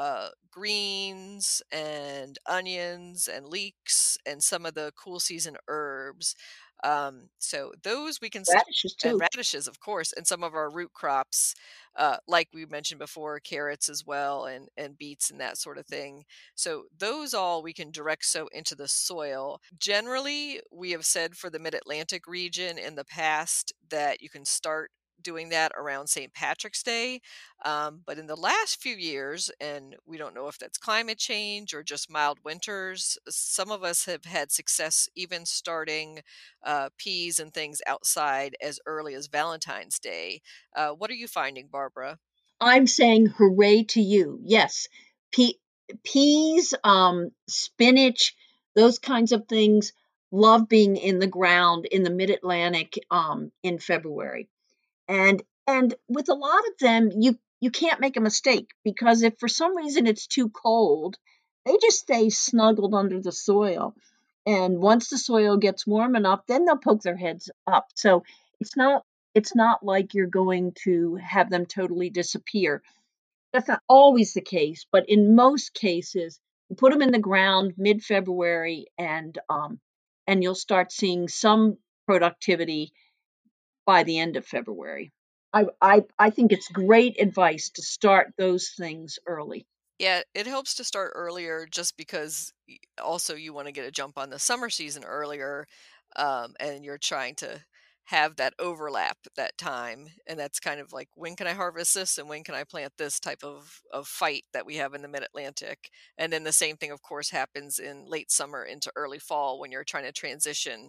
[SPEAKER 1] greens and onions and leeks and some of the cool season herbs. So those we can
[SPEAKER 2] Radishes
[SPEAKER 1] and
[SPEAKER 2] too.
[SPEAKER 1] radishes, of course, and some of our root crops, like we mentioned before, carrots as well, and beets and that sort of thing. So those all we can direct sow into the soil. Generally, we have said for the Mid-Atlantic region in the past that you can start doing that around St. Patrick's Day. But in the last few years, and we don't know if that's climate change or just mild winters, some of us have had success even starting peas and things outside as early as Valentine's Day. What are you finding, Barbara?
[SPEAKER 2] I'm saying hooray to you. Yes. Pe- Peas, spinach, those kinds of things. love being in the ground in the Mid-Atlantic in February. And with a lot of them, you can't make a mistake, because if for some reason it's too cold, they just stay snuggled under the soil. And once the soil gets warm enough, then they'll poke their heads up. So it's not it's not like you're going to have them totally disappear. That's not always the case, but in most cases, you put them in the ground mid-February, and you'll start seeing some productivity by the end of February. I think it's great advice to start those things early.
[SPEAKER 1] Yeah, it helps to start earlier just because also you want to get a jump on the summer season earlier, and you're trying to have that overlap that time, and that's kind of like when can I harvest this and when can I plant this type of fight that we have in the Mid Atlantic, and then the same thing, of course, happens in late summer into early fall when you're trying to transition.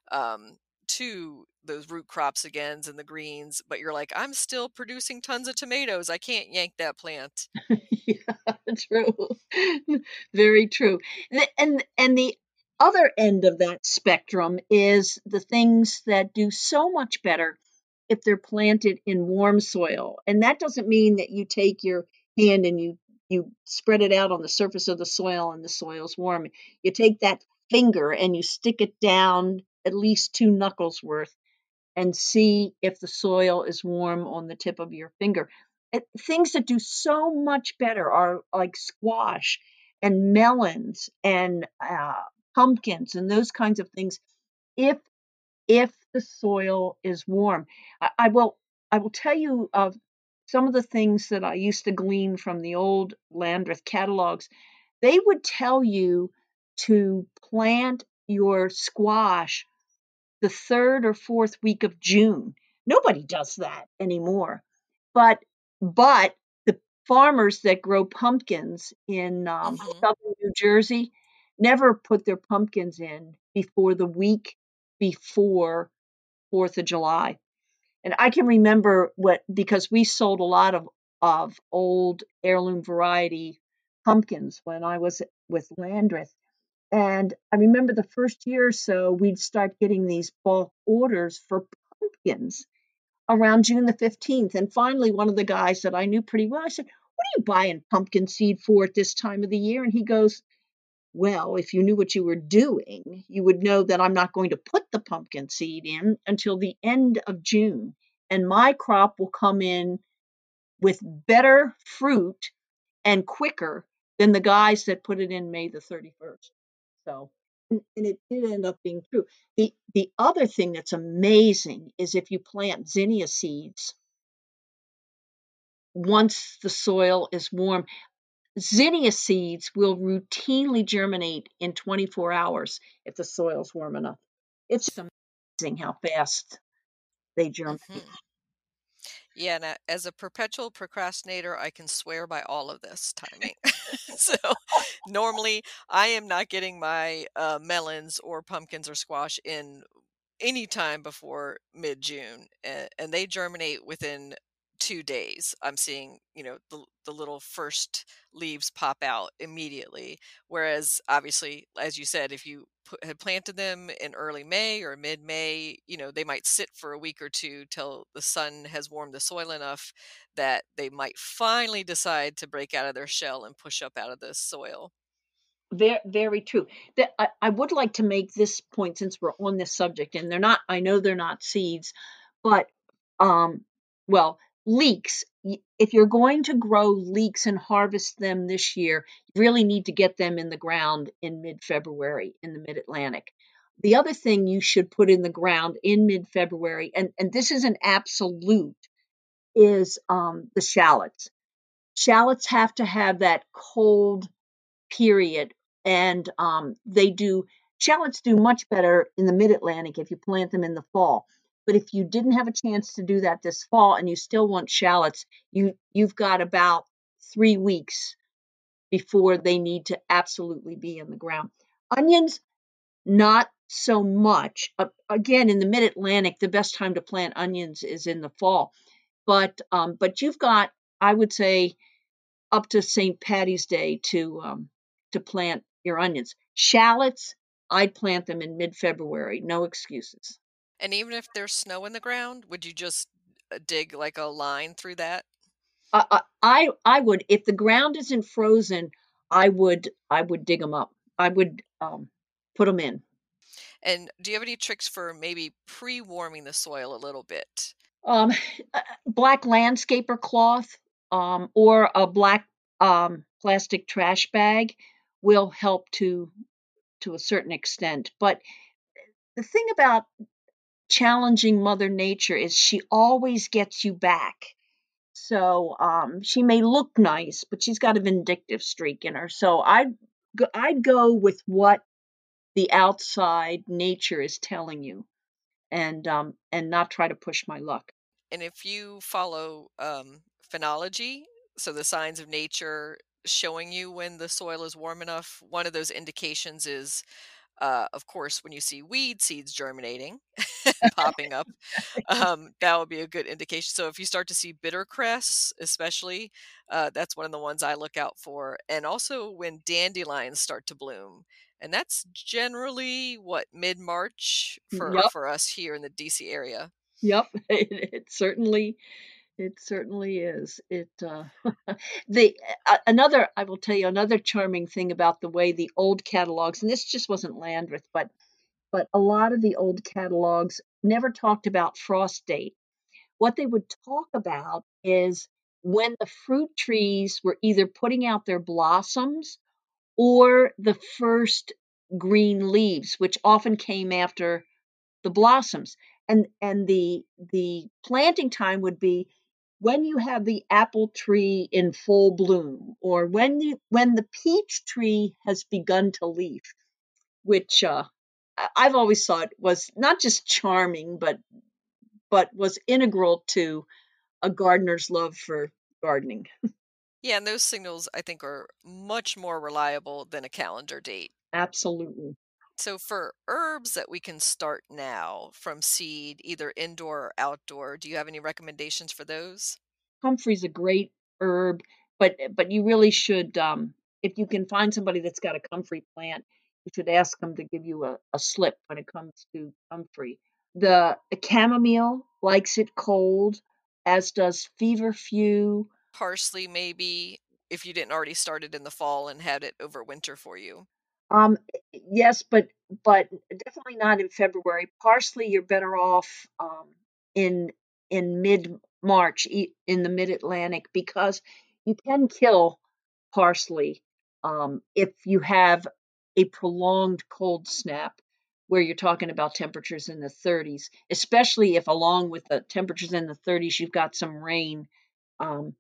[SPEAKER 1] To those root crops again and the greens, but you're like, I'm still producing tons of tomatoes. I can't yank that plant.
[SPEAKER 2] Yeah, true. Very true. And the other end of that spectrum is the things that do so much better if they're planted in warm soil. And that doesn't mean that you take your hand and you spread it out on the surface of the soil and the soil's warm. You take that finger and you stick it down at least 2 knuckles worth and see if the soil is warm on the tip of your finger. Things that do so much better are like squash and melons and pumpkins and those kinds of things. If if the soil is warm, I will tell you of some of the things that I used to glean from the old Landreth catalogs. They would tell you to plant your squash the 3rd or 4th week of June. Nobody does that anymore. But but the farmers that grow pumpkins in
[SPEAKER 1] Hmm.
[SPEAKER 2] southern New Jersey never put their pumpkins in before the week before 4th of July. And I can remember what, because we sold a lot of old heirloom variety pumpkins when I was with Landreth. And I remember the first year or so, we'd start getting these bulk orders for pumpkins around June the 15th. And finally, one of the guys that I knew pretty well, I said, "What are you buying pumpkin seed for at this time of the year?" And he goes, "Well, if you knew what you were doing, you would know that I'm not going to put the pumpkin seed in until the end of June. And my crop will come in with better fruit and quicker than the guys that put it in May the 31st." So, and it did end up being true. The other thing that's amazing is if you plant zinnia seeds once the soil is warm, zinnia seeds will routinely germinate in 24 hours if the soil's warm enough. It's amazing how fast they germinate.
[SPEAKER 1] Hmm. Yeah, and as a perpetual procrastinator, I can swear by all of this timing. So normally, I am not getting my melons or pumpkins or squash in any time before mid June, and they germinate within 2 days. I'm seeing, the little first leaves pop out immediately. Whereas, obviously, as you said, if you had planted them in early May or mid May, they might sit for a week or two till the sun has warmed the soil enough that they might finally decide to break out of their shell and push up out of the soil.
[SPEAKER 2] Very, very true. That I would like to make this point since we're on this subject, and they're not. I know they're not seeds, but um, well, leeks. If you're going to grow leeks and harvest them this year, you really need to get them in the ground in mid-February in the Mid-Atlantic. The other thing you should put in the ground in mid-February, and this is an absolute, is the shallots. Shallots have to have that cold period. And they do shallots do much better in the mid-Atlantic if you plant them in the fall. But if you didn't have a chance to do that this fall and you still want shallots, you've got about 3 weeks before they need to absolutely be in the ground. Onions, not so much. Again, in the mid-Atlantic, the best time to plant onions is in the fall. But you've got, I would say, up to St. Patty's Day to plant your onions. Shallots, I'd plant them in mid-February, no excuses.
[SPEAKER 1] And even if there's snow in the ground, would you just dig like a line through that?
[SPEAKER 2] I would, if the ground isn't frozen, I would dig them up. I would put them in.
[SPEAKER 1] And do you have any tricks for maybe pre-warming the soil a little bit?
[SPEAKER 2] Um, Black landscaper cloth or a black plastic trash bag will help to a certain extent. But the thing about challenging Mother Nature is she always gets you back. So she may look nice, but she's got a vindictive streak in her. So I'd go with what the outside nature is telling you, and not try to push my luck.
[SPEAKER 1] And if you follow phenology, so the signs of nature showing you when the soil is warm enough, one of those indications is, of course, when you see weed seeds germinating and popping up, that would be a good indication. So if you start to see bitter cress, especially, that's one of the ones I look out for. And also when dandelions start to bloom. And that's generally what mid-March for
[SPEAKER 2] Yep,
[SPEAKER 1] us here in the DC area.
[SPEAKER 2] yep. It certainly is. The another I will tell you another charming thing about the way the old catalogs, and this just wasn't Landreth, but a lot of the old catalogs never talked about frost date. What they would talk about is when the fruit trees were either putting out their blossoms or the first green leaves, which often came after the blossoms. And the planting time would be when you have the apple tree in full bloom, or when the peach tree has begun to leaf, which I've always thought was not just charming, but was integral to a gardener's love for gardening.
[SPEAKER 1] Yeah, and those signals I think are much more reliable than a calendar date.
[SPEAKER 2] Absolutely.
[SPEAKER 1] So for herbs that we can start now from seed, either indoor or outdoor, do you have any recommendations for those?
[SPEAKER 2] Comfrey's a great herb, but you really should, if you can find somebody that's got a comfrey plant, you should ask them to give you a slip when it comes to comfrey. The chamomile likes it cold, as does feverfew.
[SPEAKER 1] Parsley, maybe, if you didn't already start it in the fall and had it over winter for you.
[SPEAKER 2] Um, yes, but definitely not in February. Parsley, you're better off in in mid-March, in the mid-Atlantic, because you can kill parsley if you have a prolonged cold snap where you're talking about temperatures in the 30s, especially if along with the temperatures in the 30s you've got some rain. Um,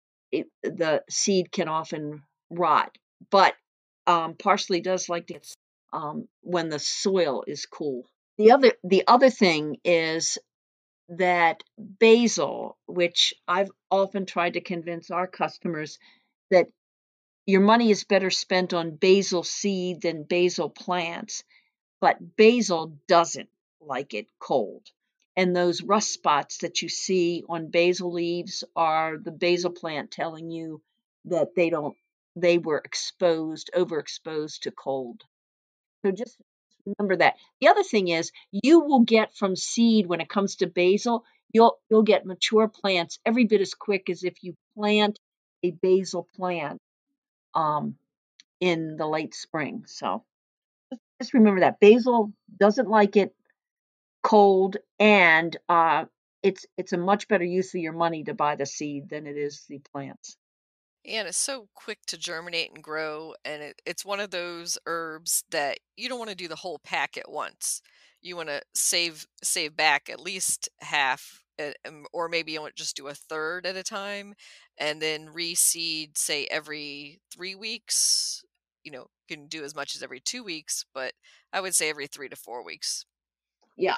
[SPEAKER 2] the seed can often rot. But parsley does like to get when the soil is cool. The other thing is that basil, which I've often tried to convince our customers that your money is better spent on basil seed than basil plants, but basil doesn't like it cold. And those rust spots that you see on basil leaves are the basil plant telling you that they were overexposed to cold. So just remember that. The other thing is you will get from seed when it comes to basil, you'll get mature plants every bit as quick as if you plant a basil plant um, in the late spring. So just remember that basil doesn't like it cold, and it's a much better use of your money to buy the seed than it is the plants.
[SPEAKER 1] And it's so quick to germinate and grow, and it's one of those herbs that you don't want to do the whole pack at once. You want to save back at least half, or maybe you want to just do a third at a time, and then reseed, say every 3 weeks. Can do as much as every 2 weeks, but I would say every 3 to 4 weeks.
[SPEAKER 2] Yeah,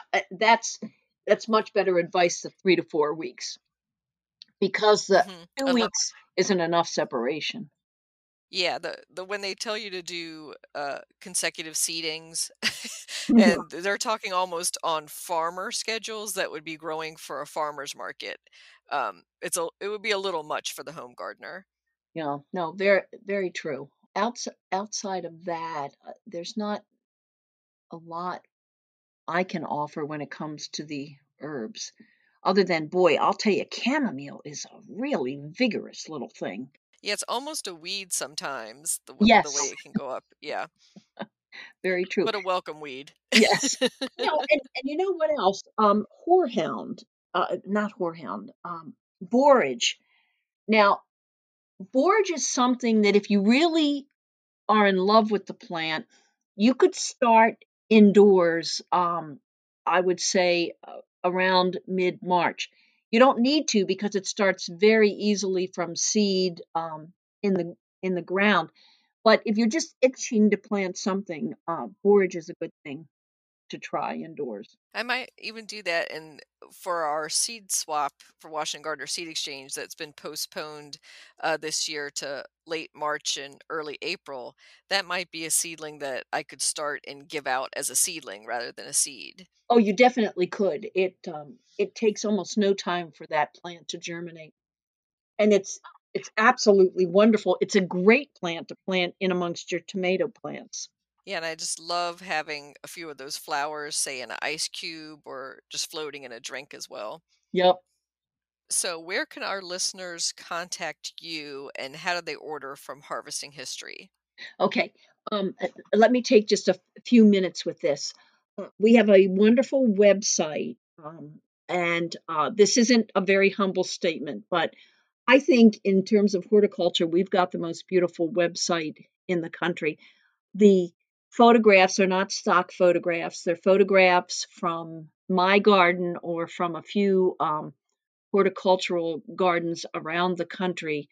[SPEAKER 2] that's much better advice than 3 to 4 weeks, because the
[SPEAKER 1] hmm
[SPEAKER 2] 2 weeks isn't enough separation.
[SPEAKER 1] Yeah, the when they tell you to do, consecutive seedings, and they're talking almost on farmer schedules that would be growing for a farmer's market. It would be a little much for the home gardener.
[SPEAKER 2] No, very very true. Outside of that, there's not a lot I can offer when it comes to the herbs. Other than, boy, I'll tell you, chamomile is a really vigorous little thing.
[SPEAKER 1] Yeah, it's almost a weed sometimes, the way
[SPEAKER 2] Yes,
[SPEAKER 1] it can go up. Yeah,
[SPEAKER 2] very true.
[SPEAKER 1] but a welcome weed.
[SPEAKER 2] Yes. And you know what else? Horehound, not horehound, borage. Now, borage is something that if you really are in love with the plant, you could start indoors, I would say around mid-March. You don't need to because it starts very easily from seed in the ground. But if you're just itching to plant something, borage is a good thing to try indoors.
[SPEAKER 1] I might even do that for our seed swap for Washington Gardner Seed Exchange that's been postponed this year to late March and early April. That might be a seedling that I could start and give out as a seedling rather than a seed.
[SPEAKER 2] Oh, you definitely could. It takes almost no time for that plant to germinate, and it's absolutely wonderful. It's a great plant to plant in amongst your tomato plants.
[SPEAKER 1] Yeah, and I just love having a few of those flowers, say in an ice cube or just floating in a drink as well.
[SPEAKER 2] Yep.
[SPEAKER 1] So, where can our listeners contact you and how do they order from Harvesting History?
[SPEAKER 2] Okay. Let me take just a few minutes with this. We have a wonderful website, and this isn't a very humble statement, but I think in terms of horticulture, we've got the most beautiful website in the country. The photographs are not stock photographs. They're photographs from my garden or from a few horticultural gardens around the country.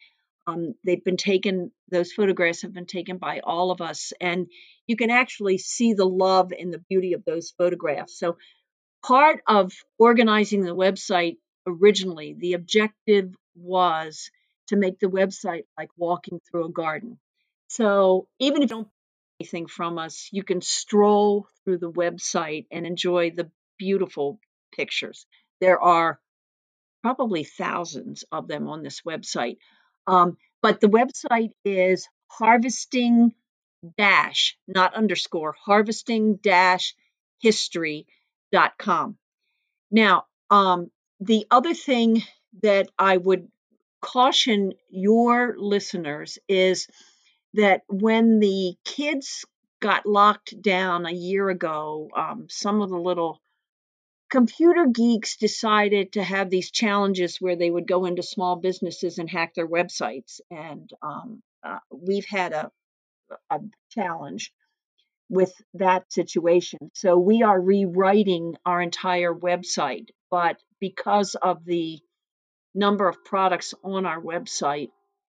[SPEAKER 2] Those photographs have been taken by all of us, and you can actually see the love and the beauty of those photographs. So, part of organizing the website originally, the objective was to make the website like walking through a garden. So even if you don't buy anything from us, you can stroll through the website and enjoy the beautiful pictures. There are probably thousands of them on this website. But the website is harvesting dash, not underscore, harvesting dash history.com. Now, the other thing that I would caution your listeners is that when the kids got locked down a year ago, some of the little computer geeks decided to have these challenges where they would go into small businesses and hack their websites. And we've had a challenge with that situation. So we are rewriting our entire website, but because of the number of products on our website,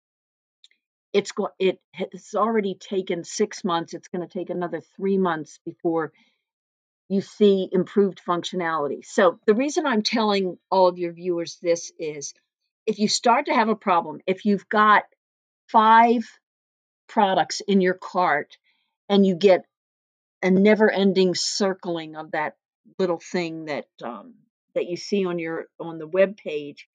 [SPEAKER 2] it has already taken 6 months. It's going to take another 3 months before you see improved functionality. So the reason I'm telling all of your viewers this is if you start to have a problem, if you've got 5 products in your cart and you get a never-ending circling of that little thing that you see on the web page,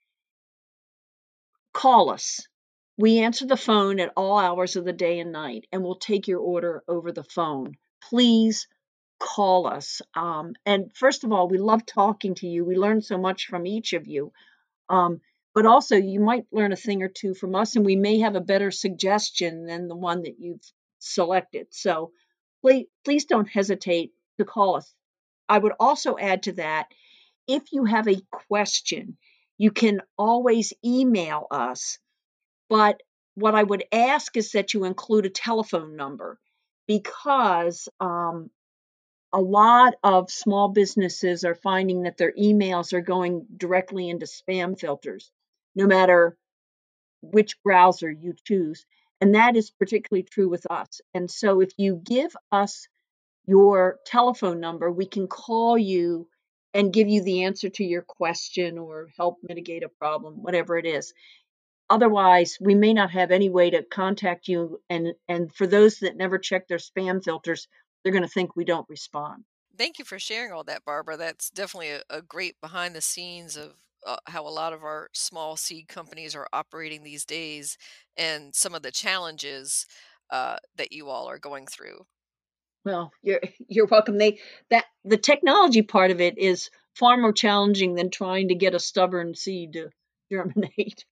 [SPEAKER 2] call us. We answer the phone at all hours of the day and night, and we'll take your order over the phone. Please call us. And first of all, we love talking to you. We learn so much from each of you. Um, but also, you might learn a thing or two from us, and we may have a better suggestion than the one that you've selected. So please don't hesitate to call us. I would also add to that if you have a question, you can always email us. But what I would ask is that you include a telephone number because a lot of small businesses are finding that their emails are going directly into spam filters, no matter which browser you choose. And that is particularly true with us. And so if you give us your telephone number, we can call you and give you the answer to your question or help mitigate a problem, whatever it is. Otherwise, we may not have any way to contact you. And for those that never check their spam filters, they're going to think we don't respond.
[SPEAKER 1] Thank you for sharing all that, Barbara. That's definitely a great behind the scenes of how a lot of our small seed companies are operating these days and some of the challenges that you all are going through.
[SPEAKER 2] Well, you're welcome. The technology part of it is far more challenging than trying to get a stubborn seed to germinate.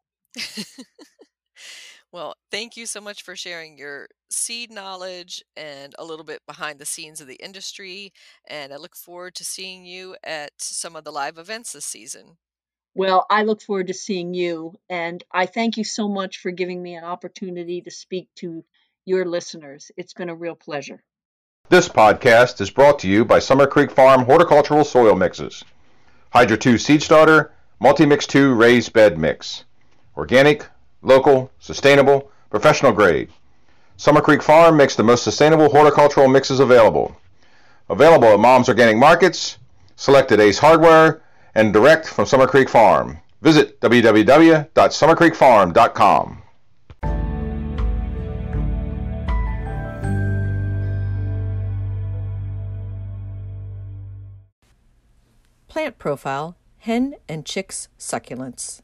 [SPEAKER 1] Well, thank you so much for sharing your seed knowledge and a little bit behind the scenes of the industry. And I look forward to seeing you at some of the live events this season.
[SPEAKER 2] Well, I look forward to seeing you, and I thank you so much for giving me an opportunity to speak to your listeners. It's been a real pleasure.
[SPEAKER 3] This podcast is brought to you by Summer Creek Farm Horticultural Soil Mixes. Hydra 2 Seed Starter, Multi-Mix 2 Raised Bed Mix. Organic, local, sustainable, professional grade. Summer Creek Farm makes the most sustainable horticultural mixes available. Available at Mom's Organic Markets, selected Ace Hardware, and direct from Summer Creek Farm. Visit www.summercreekfarm.com.
[SPEAKER 1] Plant profile, hen and chicks succulents.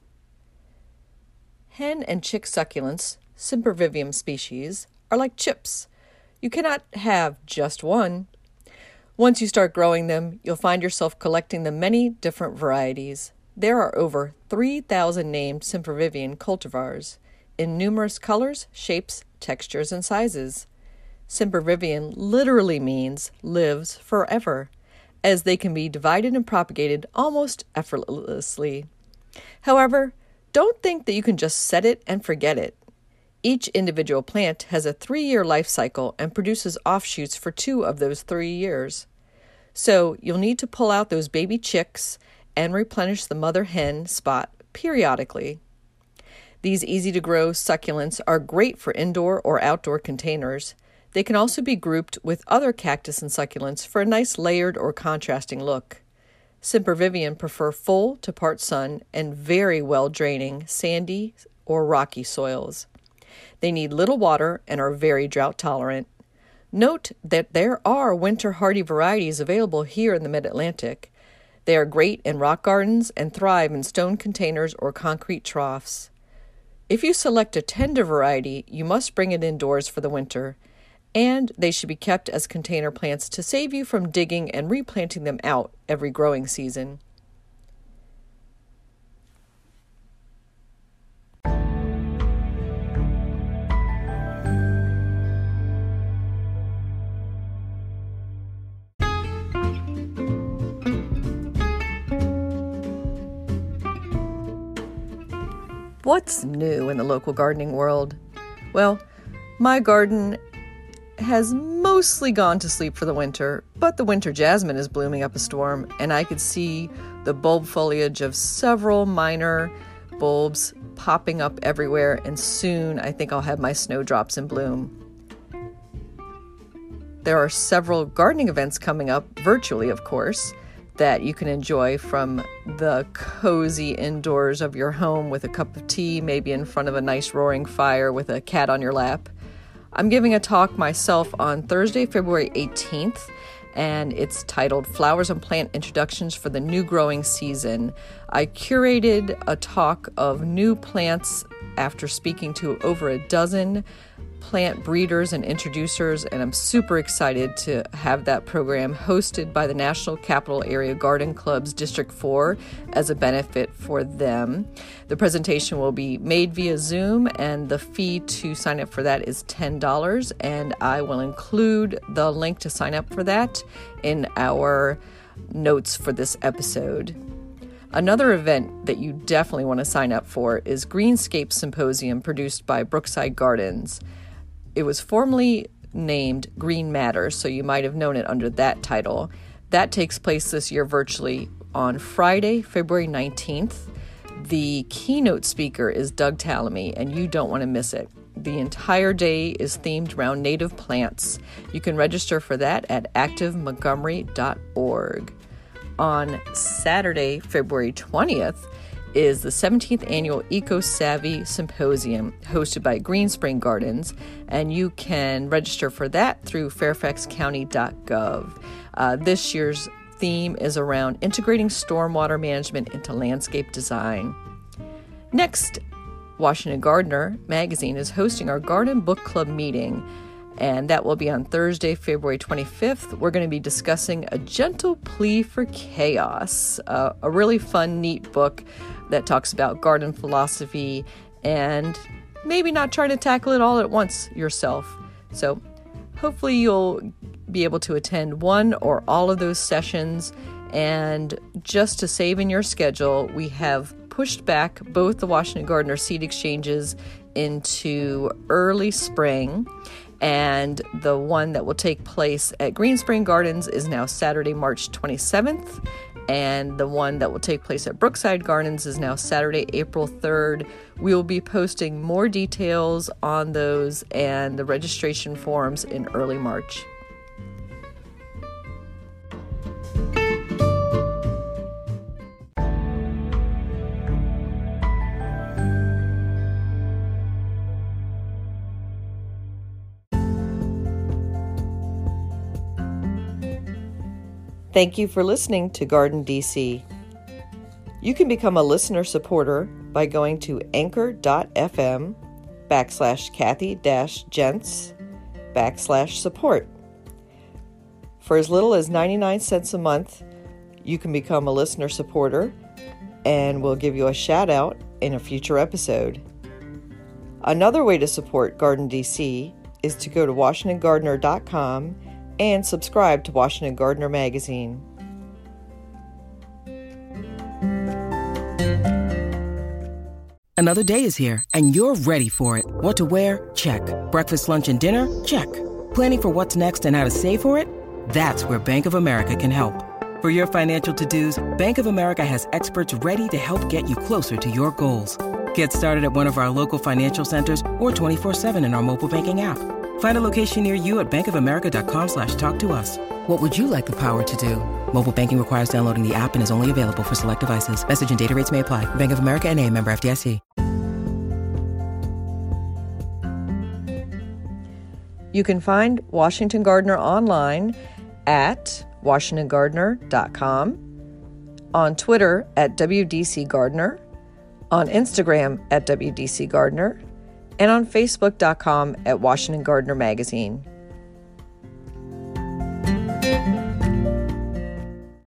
[SPEAKER 1] Hen and chick succulents, Sempervivium species, are like chips. You cannot have just one. Once you start growing them, you'll find yourself collecting the many different varieties. There are over 3,000 named Sempervivium cultivars in numerous colors, shapes, textures, and sizes. Sempervivium literally means lives forever, as they can be divided and propagated almost effortlessly. However, don't think that you can just set it and forget it. Each individual plant has a 3-year life cycle and produces offshoots for 2 of those 3 years. So you'll need to pull out those baby chicks and replenish the mother hen spot periodically. These easy-to-grow succulents are great for indoor or outdoor containers. They can also be grouped with other cactus and succulents for a nice layered or contrasting look. Sempervivium prefer full to part sun and very well-draining sandy or rocky soils. They need little water and are very drought tolerant. Note that there are winter hardy varieties available here in the Mid-Atlantic. They are great in rock gardens and thrive in stone containers or concrete troughs. If you select a tender variety, you must bring it indoors for the winter, and they should be kept as container plants to save you from digging and replanting them out every growing season. What's new in the local gardening world? Well, my garden has mostly gone to sleep for the winter, but the winter jasmine is blooming up a storm, and I could see the bulb foliage of several minor bulbs popping up everywhere, and soon I think I'll have my snowdrops in bloom. There are several gardening events coming up, virtually of course, that you can enjoy from the cozy indoors of your home with a cup of tea, maybe in front of a nice roaring fire with a cat on your lap. I'm giving a talk myself on Thursday, February 18th, and it's titled Flowers and Plant Introductions for the New Growing Season. I curated a talk of new plants after speaking to over a dozen plant breeders and introducers, and I'm super excited to have that program hosted by the National Capital Area Garden Club's District 4 as a benefit for them. The presentation will be made via Zoom, and the fee to sign up for that is $10, and I will include the link to sign up for that in our notes for this episode. Another event that you definitely want to sign up for is Greenscape Symposium produced by Brookside Gardens. It was formerly named Green Matters, so you might have known it under that title. That takes place this year virtually on Friday, February 19th. The keynote speaker is Doug Tallamy, and you don't want to miss it. The entire day is themed around native plants. You can register for that at activemontgomery.org. On Saturday, February 20th, is the 17th Annual Eco-Savvy Symposium hosted by Green Spring Gardens, and you can register for that through fairfaxcounty.gov. This year's theme is around integrating stormwater management into landscape design. Next, Washington Gardener magazine is hosting our Garden Book Club meeting, and that will be on Thursday, February 25th. We're going to be discussing A Gentle Plea for Chaos, a really fun, neat book that talks about garden philosophy and maybe not trying to tackle it all at once yourself. So hopefully you'll be able to attend one or all of those sessions. And just to save in your schedule, we have pushed back both the Washington Gardener seed exchanges into early spring. And the one that will take place at Green Spring Gardens is now Saturday, March 27th. And the one that will take place at Brookside Gardens is now Saturday, April 3rd. We will be posting more details on those and the registration forms in early March. Thank you for listening to Garden DC. You can become a listener supporter by going to anchor.fm/Kathy-Gents/support. For as little as 99 cents a month, you can become a listener supporter and we'll give you a shout out in a future episode. Another way to support Garden DC is to go to WashingtonGardener.com and subscribe to Washington Gardener magazine.
[SPEAKER 4] Another day is here, and you're ready for it. What to wear? Check. Breakfast, lunch, and dinner? Check. Planning for what's next and how to save for it? That's where Bank of America can help. For your financial to-dos, Bank of America has experts ready to help get you closer to your goals. Get started at one of our local financial centers or 24/7 in our mobile banking app. Find a location near you at bankofamerica.com/talktous. What would you like the power to do? Mobile banking requires downloading the app and is only available for select devices. Message and data rates may apply. Bank of America N.A., member FDIC.
[SPEAKER 1] You can find Washington Gardener online at WashingtonGardener.com, on Twitter at WDC Gardener, on Instagram at WDC Gardener, and on Facebook.com at Washington Gardener Magazine.